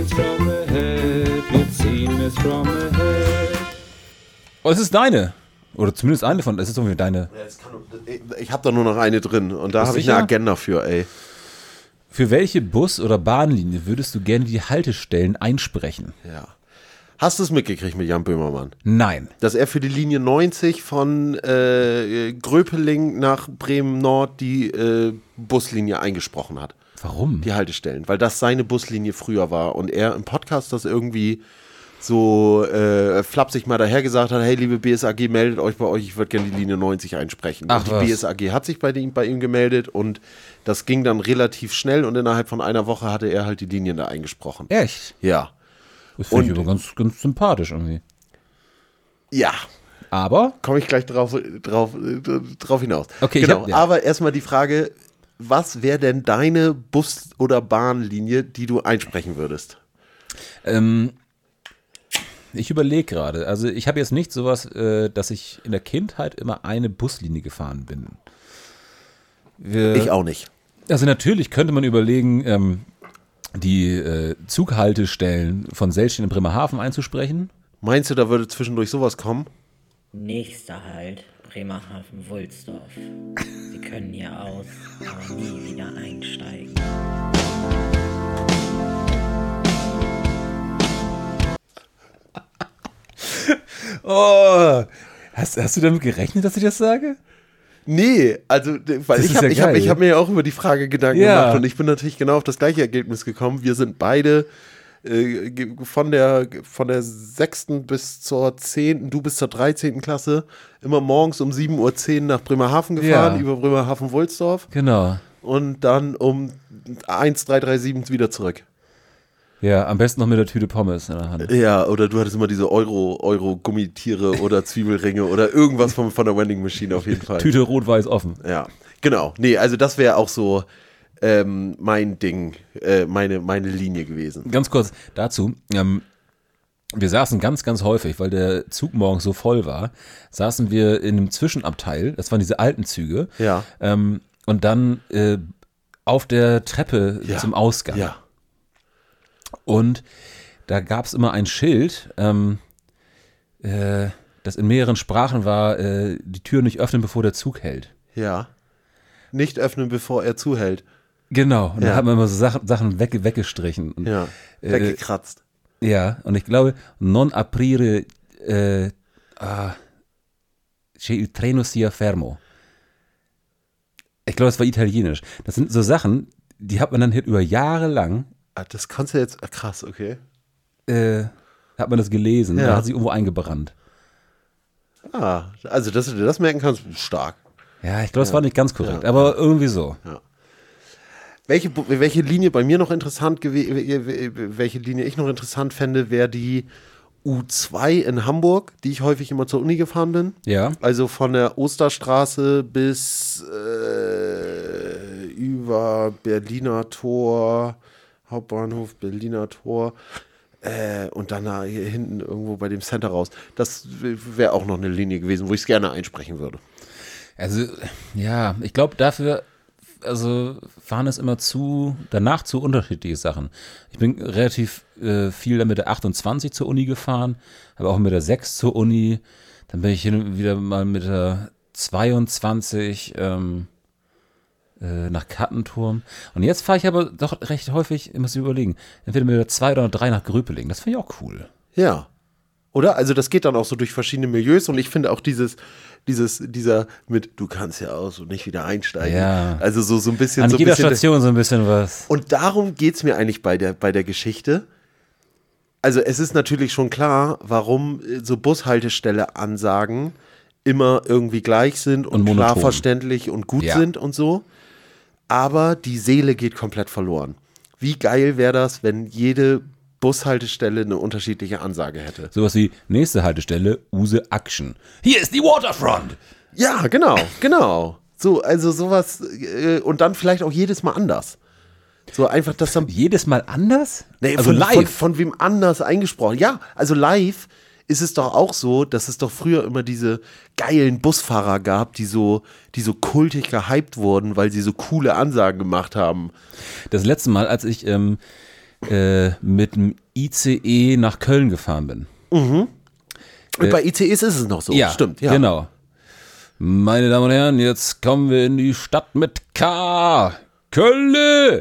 Speaker 3: Oh, es ist deine. Oder zumindest eine von, es ist irgendwie deine.
Speaker 2: Ich habe da nur noch eine drin und da
Speaker 3: Bist
Speaker 2: habe ich
Speaker 3: sicher?
Speaker 2: eine Agenda für, ey.
Speaker 3: Für welche Bus- oder Bahnlinie würdest du gerne die Haltestellen einsprechen?
Speaker 2: Ja. Hast du es mitgekriegt mit Jan Böhmermann?
Speaker 3: Nein.
Speaker 2: Dass er für die Linie neunzig von äh, Gröpeling nach Bremen-Nord die äh, Buslinie eingesprochen hat.
Speaker 3: Warum?
Speaker 2: Die Haltestellen, weil das seine Buslinie früher war und er im Podcast das irgendwie so äh, flapsig mal daher gesagt hat, hey liebe B S A G, meldet euch bei euch, ich würde gerne die Linie neunzig einsprechen.
Speaker 3: Ach,
Speaker 2: und die
Speaker 3: was?
Speaker 2: B S A G hat sich bei ihm, bei ihm gemeldet und das ging dann relativ schnell und innerhalb von einer Woche hatte er halt die Linien da eingesprochen.
Speaker 3: Echt?
Speaker 2: Ja.
Speaker 3: Das finde ich
Speaker 2: Und-
Speaker 3: aber ganz, ganz sympathisch irgendwie.
Speaker 2: Ja.
Speaker 3: Aber?
Speaker 2: Komme ich gleich drauf, drauf, drauf hinaus.
Speaker 3: Okay, ich
Speaker 2: genau.
Speaker 3: hab, ja.
Speaker 2: Aber erstmal die Frage, was wäre denn deine Bus- oder Bahnlinie, die du einsprechen würdest?
Speaker 3: Ähm, ich überlege gerade. Also ich habe jetzt nicht sowas, äh, dass ich in der Kindheit immer eine Buslinie gefahren bin. Wir,
Speaker 2: Ich auch nicht.
Speaker 3: Also natürlich könnte man überlegen, ähm, die äh, Zughaltestellen von Selstein in Bremerhaven einzusprechen.
Speaker 2: Meinst du, da würde zwischendurch sowas kommen?
Speaker 6: Nächster Halt, Bremerhaven-Wulsdorf. Sie können hier aus, aber nie wieder einsteigen.
Speaker 3: Oh, hast, hast du damit gerechnet, dass ich das sage?
Speaker 2: Nee, also, weil
Speaker 3: Das
Speaker 2: ich
Speaker 3: ist
Speaker 2: habe
Speaker 3: ja
Speaker 2: ich hab,
Speaker 3: geil.
Speaker 2: ich hab mir ja auch über die Frage Gedanken
Speaker 3: Ja.
Speaker 2: gemacht und ich bin natürlich genau auf das gleiche Ergebnis gekommen. Wir sind beide äh, ge- von der von der sechsten bis zur zehnten, du bis zur dreizehnten Klasse, immer morgens um sieben Uhr zehn nach Bremerhaven gefahren,
Speaker 3: Ja.
Speaker 2: über Bremerhaven-Wulsdorf
Speaker 3: Genau.
Speaker 2: und dann um eins drei drei sieben wieder zurück.
Speaker 3: Ja, am besten noch mit der Tüte Pommes in der Hand.
Speaker 2: Ja, oder du hattest immer diese Euro, Euro-Gummitiere oder Zwiebelringe oder irgendwas von, von der Vending Machine auf jeden Fall.
Speaker 3: Tüte rot-weiß offen.
Speaker 2: Ja, genau. Nee, also das wäre auch so ähm, mein Ding, äh, meine, meine Linie gewesen.
Speaker 3: Ganz kurz dazu. Ähm, wir saßen ganz, ganz häufig, weil der Zug morgens so voll war, saßen wir in einem Zwischenabteil, das waren diese alten Züge,
Speaker 2: Ja.
Speaker 3: ähm, und dann äh, auf der Treppe
Speaker 2: Ja.
Speaker 3: zum Ausgang.
Speaker 2: Ja.
Speaker 3: Und da gab es immer ein Schild, ähm, äh, das in mehreren Sprachen war, äh, die Tür nicht öffnen, bevor der Zug hält.
Speaker 2: Ja. Nicht öffnen, bevor er zuhält.
Speaker 3: Genau, und
Speaker 2: Ja.
Speaker 3: da hat man immer so Sachen, Sachen weg, weggestrichen. Und,
Speaker 2: Ja.
Speaker 3: Äh,
Speaker 2: Weggekratzt.
Speaker 3: Ja, und ich glaube, non aprire äh, ah, che il treno sia fermo. Ich glaube, das war italienisch. Das sind so Sachen, die hat man dann hier über Jahre lang,
Speaker 2: Ah, das konntest du jetzt. Ah, krass, okay.
Speaker 3: äh, hat man das gelesen,
Speaker 2: Ja.
Speaker 3: da hat sich irgendwo eingebrannt.
Speaker 2: Ah, also, dass du dir das merken kannst, stark.
Speaker 3: Ja, ich glaube, das war nicht ganz korrekt,
Speaker 2: Ja.
Speaker 3: aber irgendwie so.
Speaker 2: Welche, Bu- welche Linie bei mir noch interessant gewesen, welche Linie ich noch interessant fände, wäre die U zwei in Hamburg, die ich häufig immer zur Uni gefahren bin.
Speaker 3: Ja.
Speaker 2: Also von der Osterstraße bis äh, über Berliner Tor, Hauptbahnhof, Berliner Tor äh, und dann da hier hinten irgendwo bei dem Center raus. Das wäre auch noch eine Linie gewesen, wo ich es gerne einsprechen würde.
Speaker 3: Also, ja, ich glaube, dafür, also fahren es immer zu, danach zu unterschiedliche Sachen. Ich bin relativ äh, viel dann mit der achtundzwanzig zur Uni gefahren, aber auch mit der sechs zur Uni. Dann bin ich hin und wieder mal mit der zweiundzwanzig ähm, äh, nach Kattenturm. Und jetzt fahre ich aber doch recht häufig, ich muss überlegen, entweder mit der zwei oder drei nach Gröpeling. Das finde ich auch cool.
Speaker 2: Ja. Oder? Also das geht dann auch so durch verschiedene Milieus und ich finde auch dieses, dieses, dieser mit, du kannst ja aus und nicht wieder einsteigen.
Speaker 3: Ja.
Speaker 2: Also so, so ein bisschen.
Speaker 3: An
Speaker 2: so ein
Speaker 3: jeder
Speaker 2: bisschen
Speaker 3: Station so ein bisschen was.
Speaker 2: Und darum geht es mir eigentlich bei der, bei der Geschichte. Also es ist natürlich schon klar, warum äh, so Bushaltestelle-Ansagen immer irgendwie gleich sind und,
Speaker 3: Und
Speaker 2: klar
Speaker 3: monoton.
Speaker 2: verständlich und gut
Speaker 3: Ja.
Speaker 2: sind und so. Aber die Seele geht komplett verloren. Wie geil wäre das, wenn jede Bushaltestelle eine unterschiedliche Ansage hätte?
Speaker 3: Sowas wie nächste Haltestelle, Use Action. Hier ist die Waterfront.
Speaker 2: Ja, genau, genau. So, also sowas äh, und dann vielleicht auch jedes Mal anders. So einfach, dass dann
Speaker 3: Jedes Mal anders?
Speaker 2: Nee,
Speaker 3: also
Speaker 2: von,
Speaker 3: live.
Speaker 2: Von, von wem anders eingesprochen. Ja, also live ist es doch auch so, dass es doch früher immer diese geilen Busfahrer gab, die so, die so kultig gehypt wurden, weil sie so coole Ansagen gemacht haben.
Speaker 3: Das letzte Mal, als ich ähm, äh, mit dem I C E nach Köln gefahren bin.
Speaker 2: Und bei I C Es ist es noch so. Stimmt, ja.
Speaker 3: Genau. Meine Damen und Herren, jetzt kommen wir in die Stadt mit K. Köln.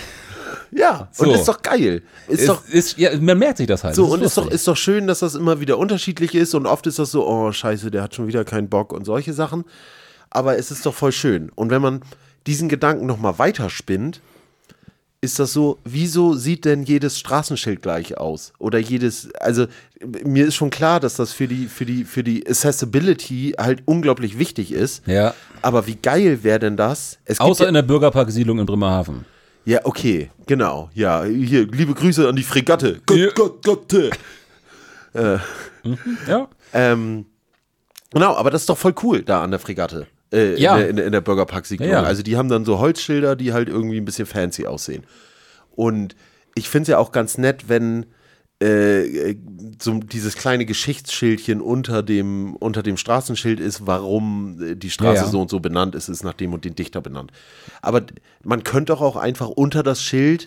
Speaker 2: Ja,
Speaker 3: So.
Speaker 2: und ist doch geil. Ist
Speaker 3: Ist,
Speaker 2: doch
Speaker 3: ist, ja, man merkt sich das halt.
Speaker 2: so,
Speaker 3: Das
Speaker 2: und ist doch,
Speaker 3: lustig.
Speaker 2: ist doch schön, dass das immer wieder unterschiedlich ist und oft ist das so, oh scheiße, der hat schon wieder keinen Bock und solche Sachen. Aber es ist doch voll schön. Und wenn man diesen Gedanken nochmal weiterspinnt, ist das so, wieso sieht denn jedes Straßenschild gleich aus? Oder jedes, also mir ist schon klar, dass das für die, für die, für die Accessibility halt unglaublich wichtig ist.
Speaker 3: Ja.
Speaker 2: Aber wie geil wäre denn das? Es gibt
Speaker 3: Außer
Speaker 2: ja,
Speaker 3: in der Bürgerparksiedlung in Bremerhaven.
Speaker 2: ja, okay, genau. Ja, hier, liebe Grüße an die Fregatte. Gott,
Speaker 3: Ja.
Speaker 2: Gott, Gott.
Speaker 3: Ja.
Speaker 2: Ähm, Genau, aber das ist doch voll cool da an der Fregatte. Äh,
Speaker 3: Ja.
Speaker 2: in, der, in, der, in der Bürgerpark-Siedlung.
Speaker 3: Ja, ja.
Speaker 2: Also die haben dann so Holzschilder, die halt irgendwie ein bisschen fancy aussehen. Und ich finde es ja auch ganz nett, wenn äh, so dieses kleine Geschichtsschildchen unter dem, unter dem Straßenschild ist, warum die Straße
Speaker 3: Ja, ja.
Speaker 2: so und so benannt ist, ist nach dem und den Dichter benannt. Aber man könnte doch auch einfach unter das Schild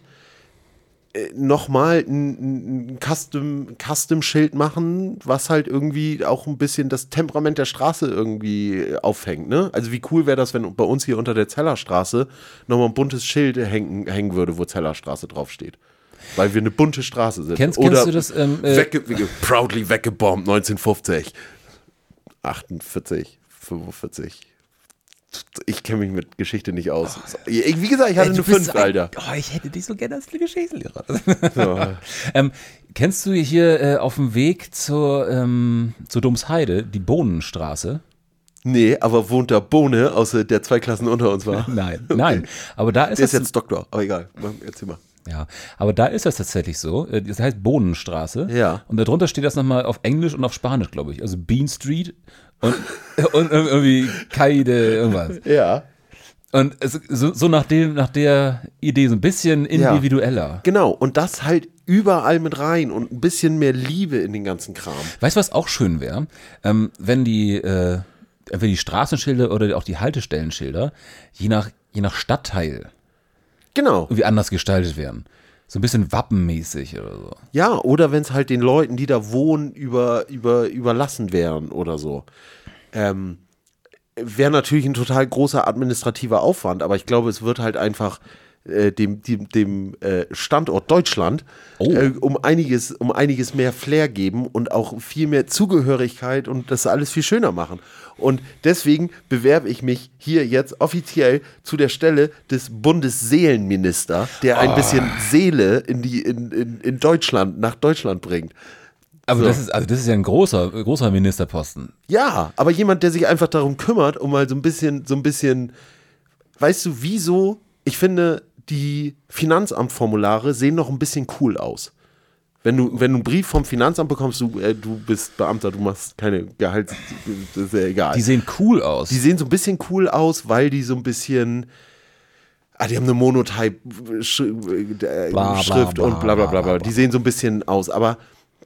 Speaker 2: nochmal ein, ein Custom, Custom-Schild machen, was halt irgendwie auch ein bisschen das Temperament der Straße irgendwie aufhängt, ne? Also wie cool wäre das, wenn bei uns hier unter der Zellerstraße nochmal ein buntes Schild hängen, hängen würde, wo Zellerstraße draufsteht. Weil wir eine bunte Straße sind.
Speaker 3: Kennst,
Speaker 2: Oder
Speaker 3: kennst du das? Ähm, äh,
Speaker 2: wegge, wegge, proudly weggebombt neunzehnhundertfünfzig. achtundvierzig, fünfundvierzig. Ich kenne mich mit Geschichte nicht aus. Wie gesagt, ich hatte
Speaker 3: Ey,
Speaker 2: eine
Speaker 3: du bist
Speaker 2: fünf,
Speaker 3: so ein-
Speaker 2: Alter.
Speaker 3: Oh, ich hätte dich so gerne als Geschichtslehrer.
Speaker 2: Ja.
Speaker 3: ähm, kennst du hier äh, auf dem Weg zur, ähm, zur Domsheide die Bohnenstraße?
Speaker 2: Nee, aber wohnt da Bohne, außer der zwei Klassen unter uns war?
Speaker 3: Nein, nein. Aber da ist
Speaker 2: Der ist
Speaker 3: das,
Speaker 2: jetzt Doktor, aber egal. Erzähl mal.
Speaker 3: ja, aber da ist das tatsächlich so. Äh, Das heißt Bohnenstraße.
Speaker 2: Ja.
Speaker 3: Und darunter steht das nochmal auf Englisch und auf Spanisch, glaube ich. Also Bean Street und, und irgendwie Kaide, irgendwas.
Speaker 2: Ja.
Speaker 3: Und es, so, so nach, dem, nach der Idee so ein bisschen individueller.
Speaker 2: Genau, und das halt überall mit rein und ein bisschen mehr Liebe in den ganzen Kram.
Speaker 3: Weißt du, was auch schön wäre? Ähm, wenn die, äh, entweder die Straßenschilder oder auch die Haltestellenschilder je nach, je nach Stadtteil
Speaker 2: Genau.
Speaker 3: irgendwie anders gestaltet wären. So ein bisschen wappenmäßig oder so.
Speaker 2: Ja, oder wenn es halt den Leuten, die da wohnen, über, über, überlassen wären oder so. Ähm, wäre natürlich ein total großer administrativer Aufwand, aber ich glaube, es wird halt einfach äh, dem, dem, dem äh, Standort Deutschland
Speaker 3: Oh.
Speaker 2: äh, um einiges, um einiges mehr Flair geben und auch viel mehr Zugehörigkeit und das alles viel schöner machen. Und deswegen bewerbe ich mich hier jetzt offiziell zu der Stelle des Bundesseelenminister, der ein bisschen Seele in, die, in, in, in Deutschland, nach Deutschland bringt.
Speaker 3: Aber
Speaker 2: So.
Speaker 3: das ist, also das ist ja ein großer, großer Ministerposten.
Speaker 2: Ja, aber jemand, der sich einfach darum kümmert, um mal so ein bisschen, so ein bisschen, weißt du, wieso? Ich finde, die Finanzamtformulare sehen noch ein bisschen cool aus. Wenn du, wenn du einen Brief vom Finanzamt bekommst, du, äh, du bist Beamter, du machst keine Gehalts, das ist ja egal.
Speaker 3: Die sehen cool aus.
Speaker 2: Die sehen so ein bisschen cool aus, weil die so ein bisschen, ah, die haben eine Monotype-Schrift äh,
Speaker 3: Bla, bla,
Speaker 2: Schrift
Speaker 3: bla,
Speaker 2: und bla bla bla
Speaker 3: bla,
Speaker 2: bla.
Speaker 3: bla.
Speaker 2: Die sehen so ein bisschen aus, aber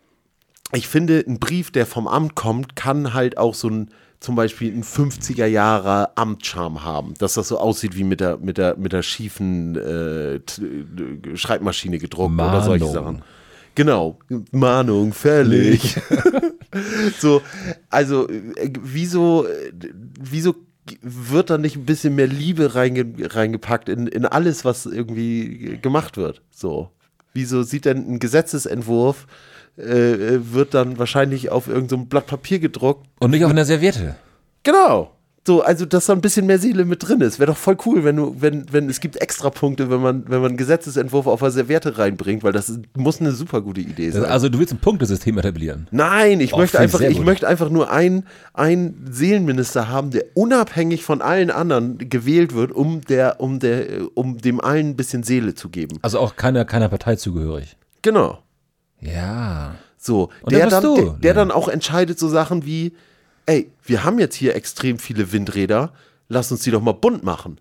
Speaker 2: ich finde, ein Brief, der vom Amt kommt, kann halt auch so ein, zum Beispiel ein fünfziger Jahre Amtscharme haben, dass das so aussieht wie mit der, mit der, mit der schiefen äh, t- äh, Schreibmaschine gedruckt oder solche
Speaker 3: Mahnung.
Speaker 2: Sachen. Genau, Mahnung, fällig. So, also äh, wieso, äh, wieso wird da nicht ein bisschen mehr Liebe reinge, reingepackt in, in alles, was irgendwie gemacht wird? So, wieso sieht denn ein Gesetzesentwurf äh, wird dann wahrscheinlich auf irgendeinem so Blatt Papier gedruckt?
Speaker 3: Und nicht auf einer Serviette.
Speaker 2: Genau. So, also dass da ein bisschen mehr Seele mit drin ist. Wäre doch voll cool, wenn du, wenn, wenn es gibt Extrapunkte, wenn man, wenn man einen Gesetzesentwurf auf eine Serviette reinbringt, weil das ist, muss eine super gute Idee sein.
Speaker 3: Das, also du willst ein Punktesystem etablieren.
Speaker 2: Nein, ich
Speaker 3: Oh,
Speaker 2: möchte
Speaker 3: finde ich
Speaker 2: einfach,
Speaker 3: sehr
Speaker 2: ich
Speaker 3: gut.
Speaker 2: möchte einfach nur einen, einen Seelenminister haben, der unabhängig von allen anderen gewählt wird, um der, um der, um dem allen ein bisschen Seele zu geben.
Speaker 3: Also auch keiner, keiner Partei zugehörig.
Speaker 2: Genau.
Speaker 3: Ja.
Speaker 2: So,
Speaker 3: Und
Speaker 2: der
Speaker 3: da bist
Speaker 2: dann,
Speaker 3: du.
Speaker 2: der, der
Speaker 3: Ja.
Speaker 2: dann auch entscheidet so Sachen wie, ey, wir haben jetzt hier extrem viele Windräder, lass uns die doch mal bunt machen.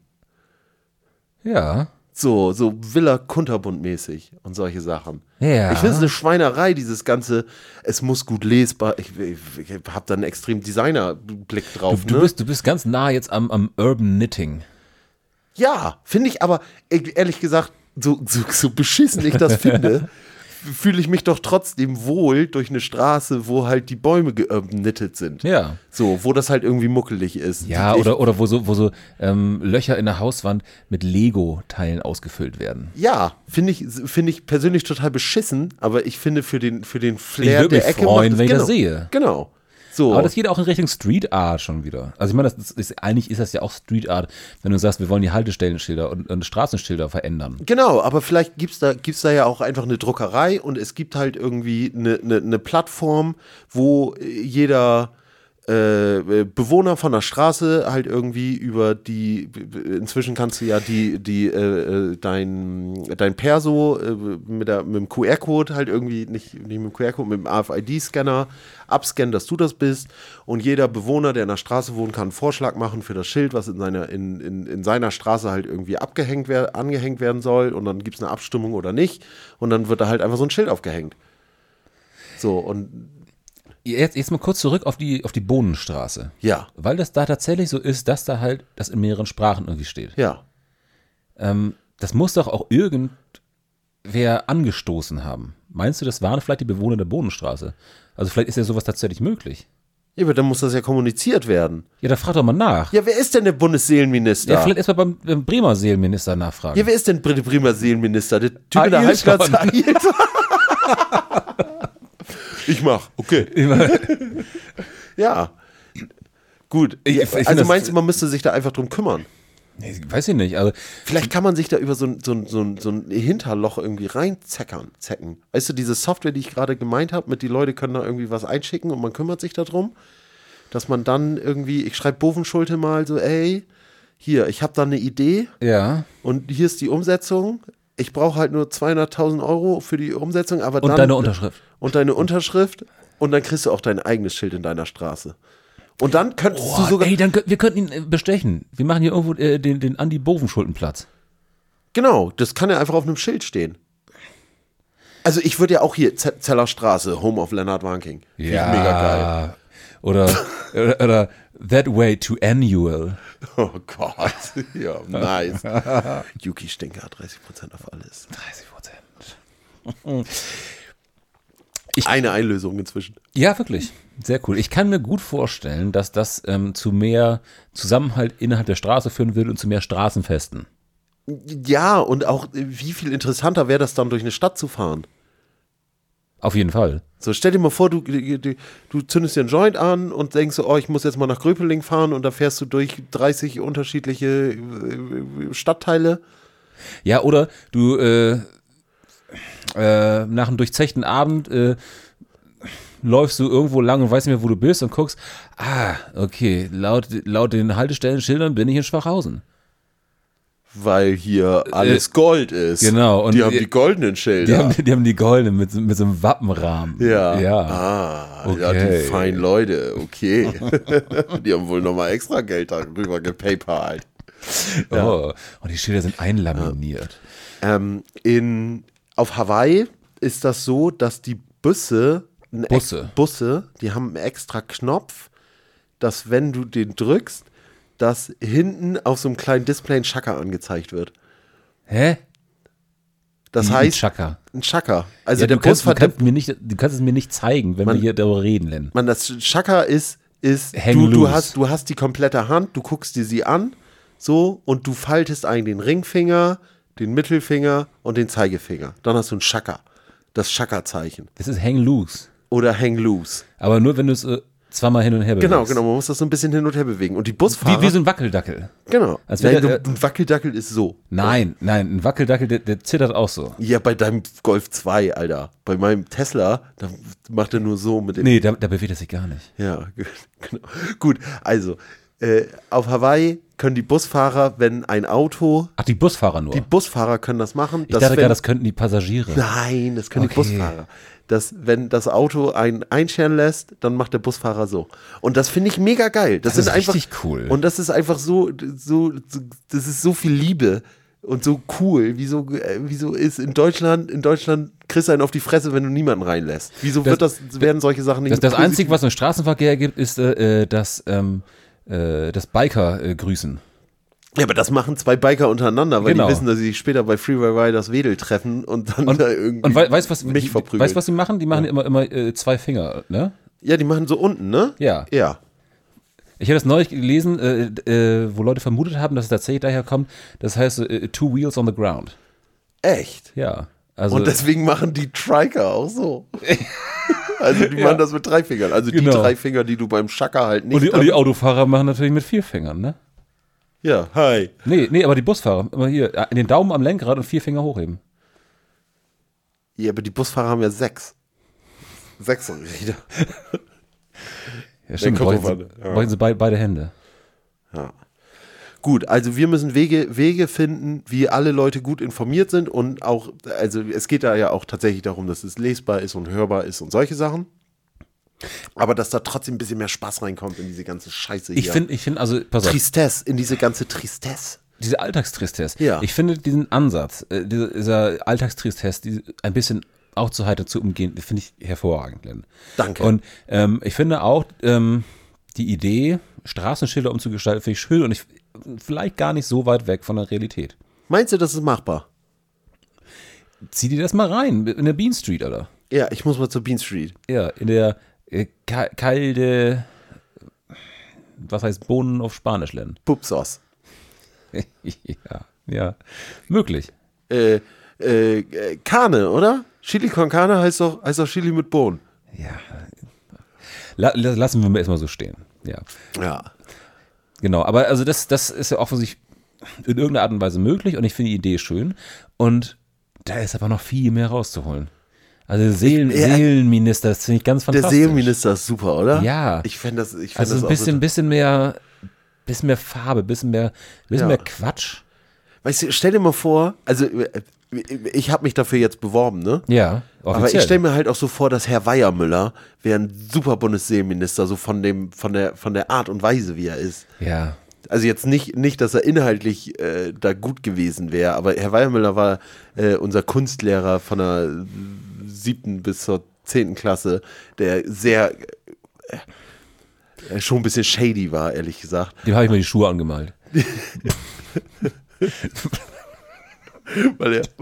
Speaker 3: Ja.
Speaker 2: So, so Villa Kunterbund mäßig und solche Sachen.
Speaker 3: Ja.
Speaker 2: Ich finde es eine Schweinerei, dieses ganze, es muss gut lesbar, ich, ich, ich habe da einen extrem Designer-Blick
Speaker 3: Du,
Speaker 2: drauf.
Speaker 3: du,
Speaker 2: ne?
Speaker 3: bist, du bist ganz nah jetzt am, am Urban Knitting.
Speaker 2: Ja, finde ich aber, e- ehrlich gesagt, so, so, so beschissen ich das finde, fühle ich mich doch trotzdem wohl durch eine Straße, wo halt die Bäume geöbnittet sind.
Speaker 3: Ja.
Speaker 2: So, wo das halt irgendwie muckelig ist.
Speaker 3: Ja,
Speaker 2: ich,
Speaker 3: oder, oder wo so, wo so ähm, Löcher in der Hauswand mit Lego-Teilen ausgefüllt werden.
Speaker 2: Ja, finde ich, finde ich persönlich total beschissen, aber ich finde für den, für den Flair
Speaker 3: würde
Speaker 2: der
Speaker 3: mich
Speaker 2: Ecke
Speaker 3: freuen,
Speaker 2: macht
Speaker 3: wenn ich
Speaker 2: genau,
Speaker 3: das sehe.
Speaker 2: Genau. So.
Speaker 3: Aber das geht auch in Richtung Street Art schon wieder. Also ich meine, das ist, eigentlich ist das ja auch Street Art, wenn du sagst, wir wollen die Haltestellenschilder und, und Straßenschilder verändern.
Speaker 2: Genau, aber vielleicht gibt es da, gibt's da ja auch einfach eine Druckerei und es gibt halt irgendwie eine, eine, eine Plattform, wo jeder, äh, Bewohner von der Straße halt irgendwie über die, inzwischen kannst du ja die, die, äh, dein, dein Perso äh, mit, der, mit dem Q R-Code halt irgendwie, nicht, nicht mit dem Q R-Code, mit dem A F I D-Scanner abscannen, dass du das bist. Und jeder Bewohner, der in der Straße wohnt, kann einen Vorschlag machen für das Schild, was in seiner, in, in, in seiner Straße halt irgendwie abgehängt wer, angehängt werden soll. Und dann gibt es eine Abstimmung oder nicht. Und dann wird da halt einfach so ein Schild aufgehängt. So, und
Speaker 3: Jetzt, jetzt mal kurz zurück auf die, auf die Bohnenstraße.
Speaker 2: ja,
Speaker 3: Weil das da tatsächlich so ist, dass da halt das in mehreren Sprachen irgendwie steht.
Speaker 2: ja.
Speaker 3: Ähm, das muss doch auch irgendwer angestoßen haben. Meinst du, das waren vielleicht die Bewohner der Bohnenstraße? Also vielleicht ist ja sowas tatsächlich möglich.
Speaker 2: Ja, aber dann muss das ja kommuniziert werden.
Speaker 3: Ja, da frag doch mal nach.
Speaker 2: Ja, wer ist denn der Bundesseelenminister?
Speaker 3: Ja, vielleicht erstmal beim, beim Bremer Seelenminister nachfragen.
Speaker 2: Ja, wer ist denn der Bremer Seelenminister? Der Typ in der
Speaker 3: Ailton.
Speaker 2: Halbplatz Ailton. Ich mach, okay. Ja. Gut.
Speaker 3: Ich- ich find
Speaker 2: also
Speaker 3: das-
Speaker 2: meinst du, man müsste sich da einfach drum kümmern?
Speaker 3: Nee, weiß ich nicht. Also,
Speaker 2: Vielleicht kann man sich da über so ein, so ein, so ein, so ein Hinterloch irgendwie reinzeckern, zecken. Weißt du, diese Software, die ich gerade gemeint habe, mit die Leute können da irgendwie was einschicken und man kümmert sich darum, dass man dann irgendwie, ich schreibe Bovenschulte mal so, ey, hier, ich habe da eine Idee
Speaker 3: ja.
Speaker 2: und hier ist die Umsetzung. Ich brauche halt nur zweihunderttausend Euro für die Umsetzung, aber
Speaker 3: Und
Speaker 2: dann...
Speaker 3: deine Unterschrift.
Speaker 2: Und deine Unterschrift und dann kriegst du auch dein eigenes Schild in deiner Straße. Und dann könntest du
Speaker 3: Boah,
Speaker 2: sogar...
Speaker 3: ey, dann, könnt- wir könnten ihn äh, bestechen. Wir machen hier irgendwo äh, den, den Andi Bovenschultenplatz.
Speaker 2: Genau, das kann ja einfach auf einem Schild stehen. Also ich würde ja auch hier, Z- Zeller Straße, Home of Leonard Wanking. Finde ich mega geil.
Speaker 3: Oder, oder, oder That Way to Annual.
Speaker 2: Oh Gott, ja, nice. Yuki Stinker, dreißig Prozent auf alles.
Speaker 3: dreißig Prozent.
Speaker 2: Eine Einlösung inzwischen.
Speaker 3: Ja, wirklich. Sehr cool. Ich kann mir gut vorstellen, dass das ähm, zu mehr Zusammenhalt innerhalb der Straße führen würde und zu mehr Straßenfesten.
Speaker 2: Ja, und auch wie viel interessanter wäre das dann, durch eine Stadt zu fahren.
Speaker 3: Auf jeden Fall.
Speaker 2: So, stell dir mal vor, du, du, du zündest dir einen Joint an und denkst so, oh, ich muss jetzt mal nach Gröpeling fahren und da fährst du durch dreißig unterschiedliche äh, Stadtteile.
Speaker 3: Ja, oder du äh, äh, nach einem durchzechten Abend äh, läufst du irgendwo lang und weißt nicht mehr, wo du bist und guckst, ah, okay, laut, laut den Haltestellenschildern bin ich in Schwachhausen.
Speaker 2: Weil hier alles Gold ist.
Speaker 3: genau, und
Speaker 2: die haben
Speaker 3: die-
Speaker 2: die goldenen
Speaker 3: Die
Speaker 2: Schilder.
Speaker 3: haben, die haben die goldene mit, so- mit so einem Wappenrahmen.
Speaker 2: ja.
Speaker 3: Ja.
Speaker 2: Ah, ja,
Speaker 3: Okay.
Speaker 2: die feinen Leute, okay. Die haben wohl nochmal extra Geld darüber gepaypalt.
Speaker 3: Oh, und die Schilder sind einlaminiert.
Speaker 2: Ähm, in, auf Hawaii ist das so, dass die Busse, ein Ex-
Speaker 3: Busse.
Speaker 2: Busse, die haben einen extra Knopf, dass wenn du den drückst, dass hinten auf so einem kleinen Display ein Chakra angezeigt wird.
Speaker 3: Hä?
Speaker 2: Das
Speaker 3: Wie ein
Speaker 2: heißt,
Speaker 3: Chakra.
Speaker 2: ein Chakra. Also
Speaker 3: Ja,
Speaker 2: der
Speaker 3: du, kannst, du,
Speaker 2: Busfahrer,
Speaker 3: kannst mir nicht, du kannst es mir nicht zeigen, wenn
Speaker 2: Man-
Speaker 3: wir hier darüber reden, Len.
Speaker 2: man, das Chakra ist, ist
Speaker 3: Hang
Speaker 2: du, du,
Speaker 3: loose.
Speaker 2: hast, du hast die komplette Hand, du guckst dir sie an, so, und du faltest ein den Ringfinger, den Mittelfinger und den Zeigefinger. Dann hast du ein Chakra, das Chakra-Zeichen.
Speaker 3: Das ist Hang Loose.
Speaker 2: Oder Hang Loose.
Speaker 3: Aber nur, wenn du es äh, zweimal hin und her bewegst.
Speaker 2: Genau, genau, man muss das so ein bisschen hin und her bewegen. Und die Busfahrer,
Speaker 3: Wie, wie so ein Wackeldackel.
Speaker 2: genau.
Speaker 3: Als
Speaker 2: Nein,
Speaker 3: wenn der-
Speaker 2: du- ein Wackeldackel ist so.
Speaker 3: Nein, nein, ein Wackeldackel, der, der zittert auch so.
Speaker 2: Ja, bei deinem Golf zwei, Alter. Bei meinem Tesla, da macht er nur so mit dem.
Speaker 3: Nee, da, da bewegt er sich gar nicht.
Speaker 2: Ja, genau. Gut, also, äh, auf Hawaii können die Busfahrer, wenn ein Auto,
Speaker 3: Ach, die Busfahrer nur.
Speaker 2: die Busfahrer können das machen.
Speaker 3: ich dachte
Speaker 2: wenn,
Speaker 3: gerade, das könnten die Passagiere.
Speaker 2: Nein, das können die
Speaker 3: Okay.
Speaker 2: Busfahrer. Dass, wenn das Auto einen einscheren lässt, dann macht der Busfahrer so. Und das finde ich mega geil. Das,
Speaker 3: Das
Speaker 2: sind
Speaker 3: ist
Speaker 2: einfach,
Speaker 3: richtig cool.
Speaker 2: Und das ist einfach so, so, so, das ist so viel Liebe und so cool. Wieso, äh, wieso ist in Deutschland, in Deutschland kriegst du einen auf die Fresse, wenn du niemanden reinlässt? Wieso
Speaker 3: Das-
Speaker 2: wird das, werden solche Sachen nicht
Speaker 3: Das, das
Speaker 2: positiv-
Speaker 3: Einzige, was im Straßenverkehr gibt, ist äh, das, ähm, äh, das Biker äh, grüßen.
Speaker 2: Ja, aber das machen zwei Biker untereinander, weil
Speaker 3: Genau.
Speaker 2: die wissen, dass sie sich später bei Freeway Riders Wedel treffen und dann
Speaker 3: Und,
Speaker 2: da irgendwie
Speaker 3: und wei weißt was,
Speaker 2: mich
Speaker 3: die-
Speaker 2: verprügeln.
Speaker 3: weißt, was sie machen? Die machen immer, immer äh, zwei Finger, ne?
Speaker 2: Ja, die machen so unten, ne?
Speaker 3: Ja.
Speaker 2: Ja.
Speaker 3: Ich habe das neulich gelesen, äh, äh, wo Leute vermutet haben, dass es tatsächlich daher kommt. Das heißt äh, Two Wheels on the Ground.
Speaker 2: Echt?
Speaker 3: Ja. Also,
Speaker 2: Und deswegen machen die Triker auch so. Also die machen das mit drei Fingern. Also
Speaker 3: Genau.
Speaker 2: die drei Finger, die du beim Chakra halt nicht
Speaker 3: und, die, und
Speaker 2: hast.
Speaker 3: die Autofahrer machen natürlich mit vier Fingern, ne?
Speaker 2: Ja, hi.
Speaker 3: Nee, nee, aber die Busfahrer, immer hier, äh, in den Daumen am Lenkrad und vier Finger hochheben.
Speaker 2: Ja, aber die Busfahrer haben ja sechs. Sechs Räder.
Speaker 3: Ja, stimmt, bräuchten sie,
Speaker 2: ja.
Speaker 3: bräuchten sie be- beide Hände.
Speaker 2: Ja. Gut, also wir müssen Wege, Wege finden, wie alle Leute gut informiert sind und auch, also es geht da ja auch tatsächlich darum, dass es lesbar ist und hörbar ist und solche Sachen. Aber dass da trotzdem ein bisschen mehr Spaß reinkommt in diese ganze Scheiße hier.
Speaker 3: Ich finde, ich finde, also, pass auf.
Speaker 2: Tristesse, in diese ganze Tristesse.
Speaker 3: Diese Alltagstristesse.
Speaker 2: Ja.
Speaker 3: Ich finde diesen Ansatz, äh, dieser, dieser Alltagstristesse, die ein bisschen aufzuheitern, zu umgehen, finde ich hervorragend, Len.
Speaker 2: Danke.
Speaker 3: Und ähm, ich finde auch ähm, die Idee, Straßenschilder umzugestalten, finde ich schön und ich vielleicht gar nicht so weit weg von der Realität.
Speaker 2: Meinst du, das ist machbar?
Speaker 3: Zieh dir das mal rein, in der Bean Street, oder?
Speaker 2: Ja, ich muss mal zur Bean Street.
Speaker 3: Ja, in der äh, ka- kalte, was heißt Bohnen auf Spanisch, Len?
Speaker 2: Pupsauce.
Speaker 3: ja, ja, möglich.
Speaker 2: Äh, äh, Carne, oder? Chili con Carne heißt doch, heißt doch Chili mit Bohnen.
Speaker 3: Ja. La- lassen wir mal erstmal so stehen. Ja.
Speaker 2: Ja.
Speaker 3: Genau, aber also das, das ist ja offensichtlich in irgendeiner Art und Weise möglich und ich finde die Idee schön und da ist aber noch viel mehr rauszuholen. Also Seelen,
Speaker 2: Ich- ja,
Speaker 3: Seelenminister, das finde ich ganz
Speaker 2: Der
Speaker 3: fantastisch.
Speaker 2: Seelenminister ist super, oder?
Speaker 3: Ja.
Speaker 2: Ich fände das, ich fänd
Speaker 3: Also
Speaker 2: das
Speaker 3: ein
Speaker 2: auch
Speaker 3: bisschen,
Speaker 2: so,
Speaker 3: bisschen mehr, bisschen mehr Farbe, bisschen mehr, bisschen
Speaker 2: Ja.
Speaker 3: mehr Quatsch.
Speaker 2: Weißt du, stell dir mal vor, also äh, ich habe mich dafür jetzt beworben, ne?
Speaker 3: Ja,
Speaker 2: Aber ich stelle mir halt auch so vor, dass Herr Weiermüller wäre ein super Bundesseelenminister, so von dem, von der, von der Art und Weise, wie er ist.
Speaker 3: Ja.
Speaker 2: Also jetzt nicht, nicht, dass er inhaltlich äh, da gut gewesen wäre, aber Herr Weiermüller war äh, unser Kunstlehrer von der siebten bis zur zehnten Klasse, der sehr äh, schon ein bisschen shady war, ehrlich gesagt.
Speaker 3: Dem habe ich mal die Schuhe angemalt.
Speaker 2: Weil er.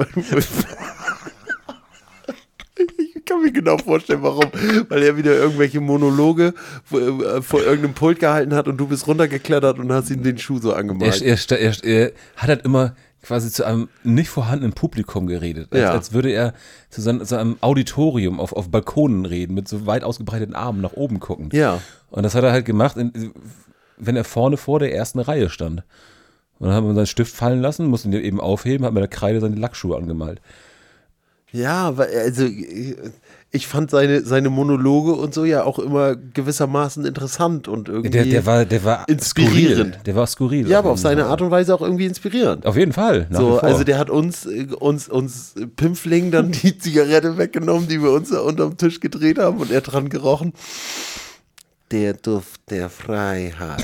Speaker 2: Ich kann mir genau vorstellen, warum. Weil er wieder irgendwelche Monologe vor, vor irgendeinem Pult gehalten hat und du bist runtergeklettert und hast ihm den Schuh so
Speaker 3: Er,
Speaker 2: angemalt.
Speaker 3: er, er, er hat halt immer quasi zu einem nicht vorhandenen Publikum geredet. Als,
Speaker 2: Ja.
Speaker 3: als würde er zu, sein, zu einem Auditorium auf, auf Balkonen reden, mit so weit ausgebreiteten Armen nach oben gucken.
Speaker 2: Ja.
Speaker 3: Und das hat er halt gemacht, in, wenn er vorne vor der ersten Reihe stand. Und dann haben wir seinen Stift fallen lassen, mussten ihn eben aufheben, hat mit der Kreide seine Lackschuhe angemalt.
Speaker 2: Ja, weil, also ich fand seine, seine Monologe und so ja auch immer gewissermaßen interessant und irgendwie
Speaker 3: Der, der war, der war
Speaker 2: inspirierend.
Speaker 3: Skurril. Der war skurril.
Speaker 2: Ja, aber auf seine Art und Weise auch irgendwie inspirierend.
Speaker 3: Auf jeden Fall. Nach wie
Speaker 2: So,
Speaker 3: vor.
Speaker 2: also der hat uns, äh, uns, uns Pimpfling dann die Zigarette weggenommen, die wir uns da unterm Tisch gedreht haben und er dran gerochen. Der Duft der Freiheit.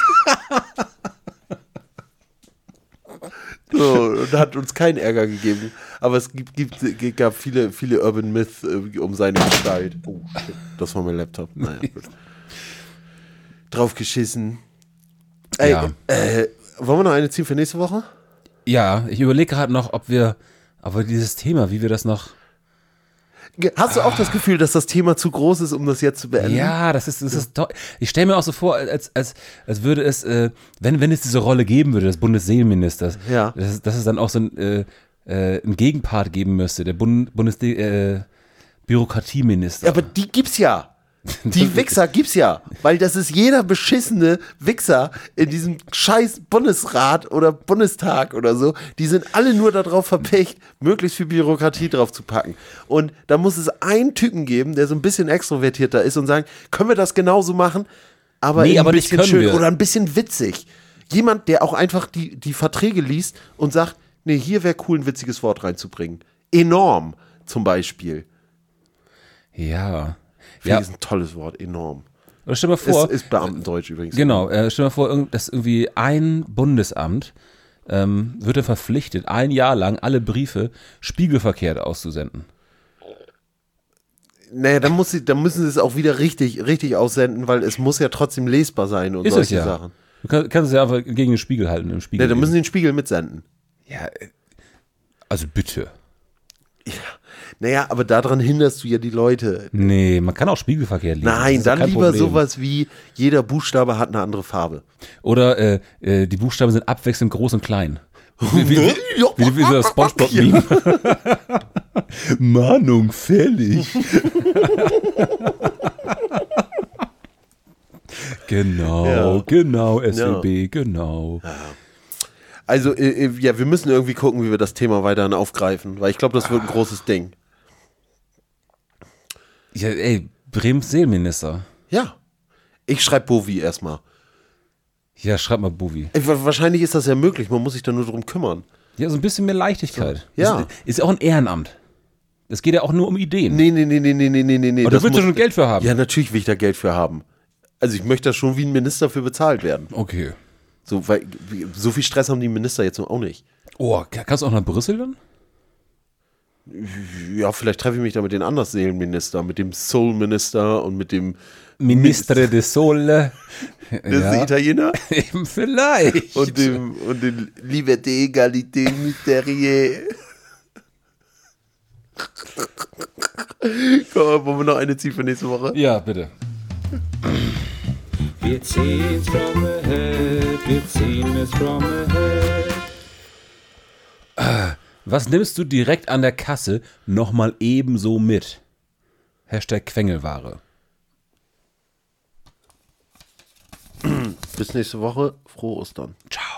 Speaker 2: So, und hat uns keinen Ärger gegeben. Aber es gibt, gibt, gab viele, viele Urban Myths äh, um seine Gestalt. Oh, shit, das war mein Laptop. Naja, gut. Drauf geschissen. Ey,
Speaker 3: Ja.
Speaker 2: äh, wollen wir noch eine ziehen für nächste Woche?
Speaker 3: Ja, ich überlege gerade noch, ob wir, ob wir dieses Thema, wie wir das noch.
Speaker 2: Hast du auch das Gefühl, dass das Thema zu groß ist, um das jetzt zu beenden?
Speaker 3: Ja, das ist, das ist toll. Ich stelle mir auch so vor, als, als, als würde es, äh, wenn, wenn es diese Rolle geben würde, des Bundesseelenministers,
Speaker 2: Ja.
Speaker 3: dass, es- dass es dann auch so ein, äh, äh, ein Gegenpart geben müsste, der Bund, Bundes äh, Bürokratieminister.
Speaker 2: Ja, aber die gibt's ja. Die Wichser gibt's ja. Weil das ist jeder beschissene Wichser in diesem scheiß Bundesrat oder Bundestag oder so. Die sind alle nur darauf verpicht, möglichst viel Bürokratie drauf zu packen. Und da muss es einen Typen geben, der so ein bisschen extrovertierter ist und sagen, können wir das genauso machen? Aber,
Speaker 3: Nee,
Speaker 2: ein
Speaker 3: aber nicht
Speaker 2: bisschen
Speaker 3: können
Speaker 2: schön
Speaker 3: wir.
Speaker 2: oder ein bisschen witzig. Jemand, der auch einfach die, die Verträge liest und sagt, nee, hier wäre cool, ein witziges Wort reinzubringen. Enorm zum Beispiel.
Speaker 3: Ja.
Speaker 2: Finde
Speaker 3: Ja.
Speaker 2: ich ist ein tolles Wort, enorm.
Speaker 3: Oder stell dir mal vor,
Speaker 2: Ist, ist Beamtendeutsch übrigens.
Speaker 3: genau, äh, stell dir mal vor, irgend- dass irgendwie ein Bundesamt ähm, wird dann verpflichtet, ein Jahr lang alle Briefe spiegelverkehrt auszusenden.
Speaker 2: Naja, dann, muss sie, dann müssen sie es auch wieder richtig, richtig aussenden, weil es muss ja trotzdem lesbar sein und
Speaker 3: Ist es
Speaker 2: solche
Speaker 3: ja.
Speaker 2: Sachen.
Speaker 3: Du kann, kannst es ja einfach gegen den Spiegel halten, im Spiegel.
Speaker 2: Ja, dann müssen
Speaker 3: lesen.
Speaker 2: sie den Spiegel mitsenden.
Speaker 3: ja, äh, also bitte.
Speaker 2: Naja, aber daran hinderst du ja die Leute.
Speaker 3: Nee, man kann auch spiegelverkehrt lesen. Das
Speaker 2: Nein,
Speaker 3: ist ja
Speaker 2: dann
Speaker 3: kein
Speaker 2: lieber
Speaker 3: Problem.
Speaker 2: sowas wie, jeder Buchstabe hat eine andere Farbe.
Speaker 3: Oder äh, äh, die Buchstaben sind abwechselnd groß und klein. Wie, wie, wie,
Speaker 2: Ja.
Speaker 3: wie, wie so das Spongebob-Meme. Mahnung fällig. Genau,
Speaker 2: Ja.
Speaker 3: genau, S W B, genau.
Speaker 2: Also, äh, äh, ja, wir müssen irgendwie gucken, wie wir das Thema weiterhin aufgreifen, weil ich glaube, das wird ein großes Ding.
Speaker 3: Ja, ey, Brems Seelenminister.
Speaker 2: Ja. Ich schreibe Bovi erstmal.
Speaker 3: Ja, schreib mal Bovi.
Speaker 2: Ey, wa- Wahrscheinlich ist das ja möglich, man muss sich da nur drum kümmern.
Speaker 3: Ja, so ein bisschen mehr Leichtigkeit.
Speaker 2: So, ja.
Speaker 3: Ist, ist ja auch ein Ehrenamt. Es geht ja auch nur um Ideen.
Speaker 2: Nee, nee, nee, nee, nee, nee, nee, nee.
Speaker 3: Aber da willst du schon Geld für haben.
Speaker 2: Ja, natürlich will ich da Geld für haben. Also ich möchte da schon wie ein Minister für bezahlt werden.
Speaker 3: Okay.
Speaker 2: So, weil, so viel Stress haben die Minister jetzt auch nicht.
Speaker 3: Oh, kannst du auch nach Brüssel dann?
Speaker 2: Ja, vielleicht treffe ich mich da mit den Andersseelenminister, mit dem Soul-Minister und mit dem
Speaker 3: Ministre de Sole.
Speaker 2: Das ist der Italiener.
Speaker 3: Eben vielleicht.
Speaker 2: Und dem, und dem Liberté, Egalité, Mystérieux. Komm, wollen wir noch eine ziehen für nächste Woche?
Speaker 3: Ja, bitte.
Speaker 5: Wir ziehen's from the head, wir ziehen es from the head.
Speaker 3: Was nimmst du direkt an der Kasse nochmal ebenso mit? Hashtag Quengelware.
Speaker 2: Bis nächste Woche. Frohe Ostern.
Speaker 3: Ciao.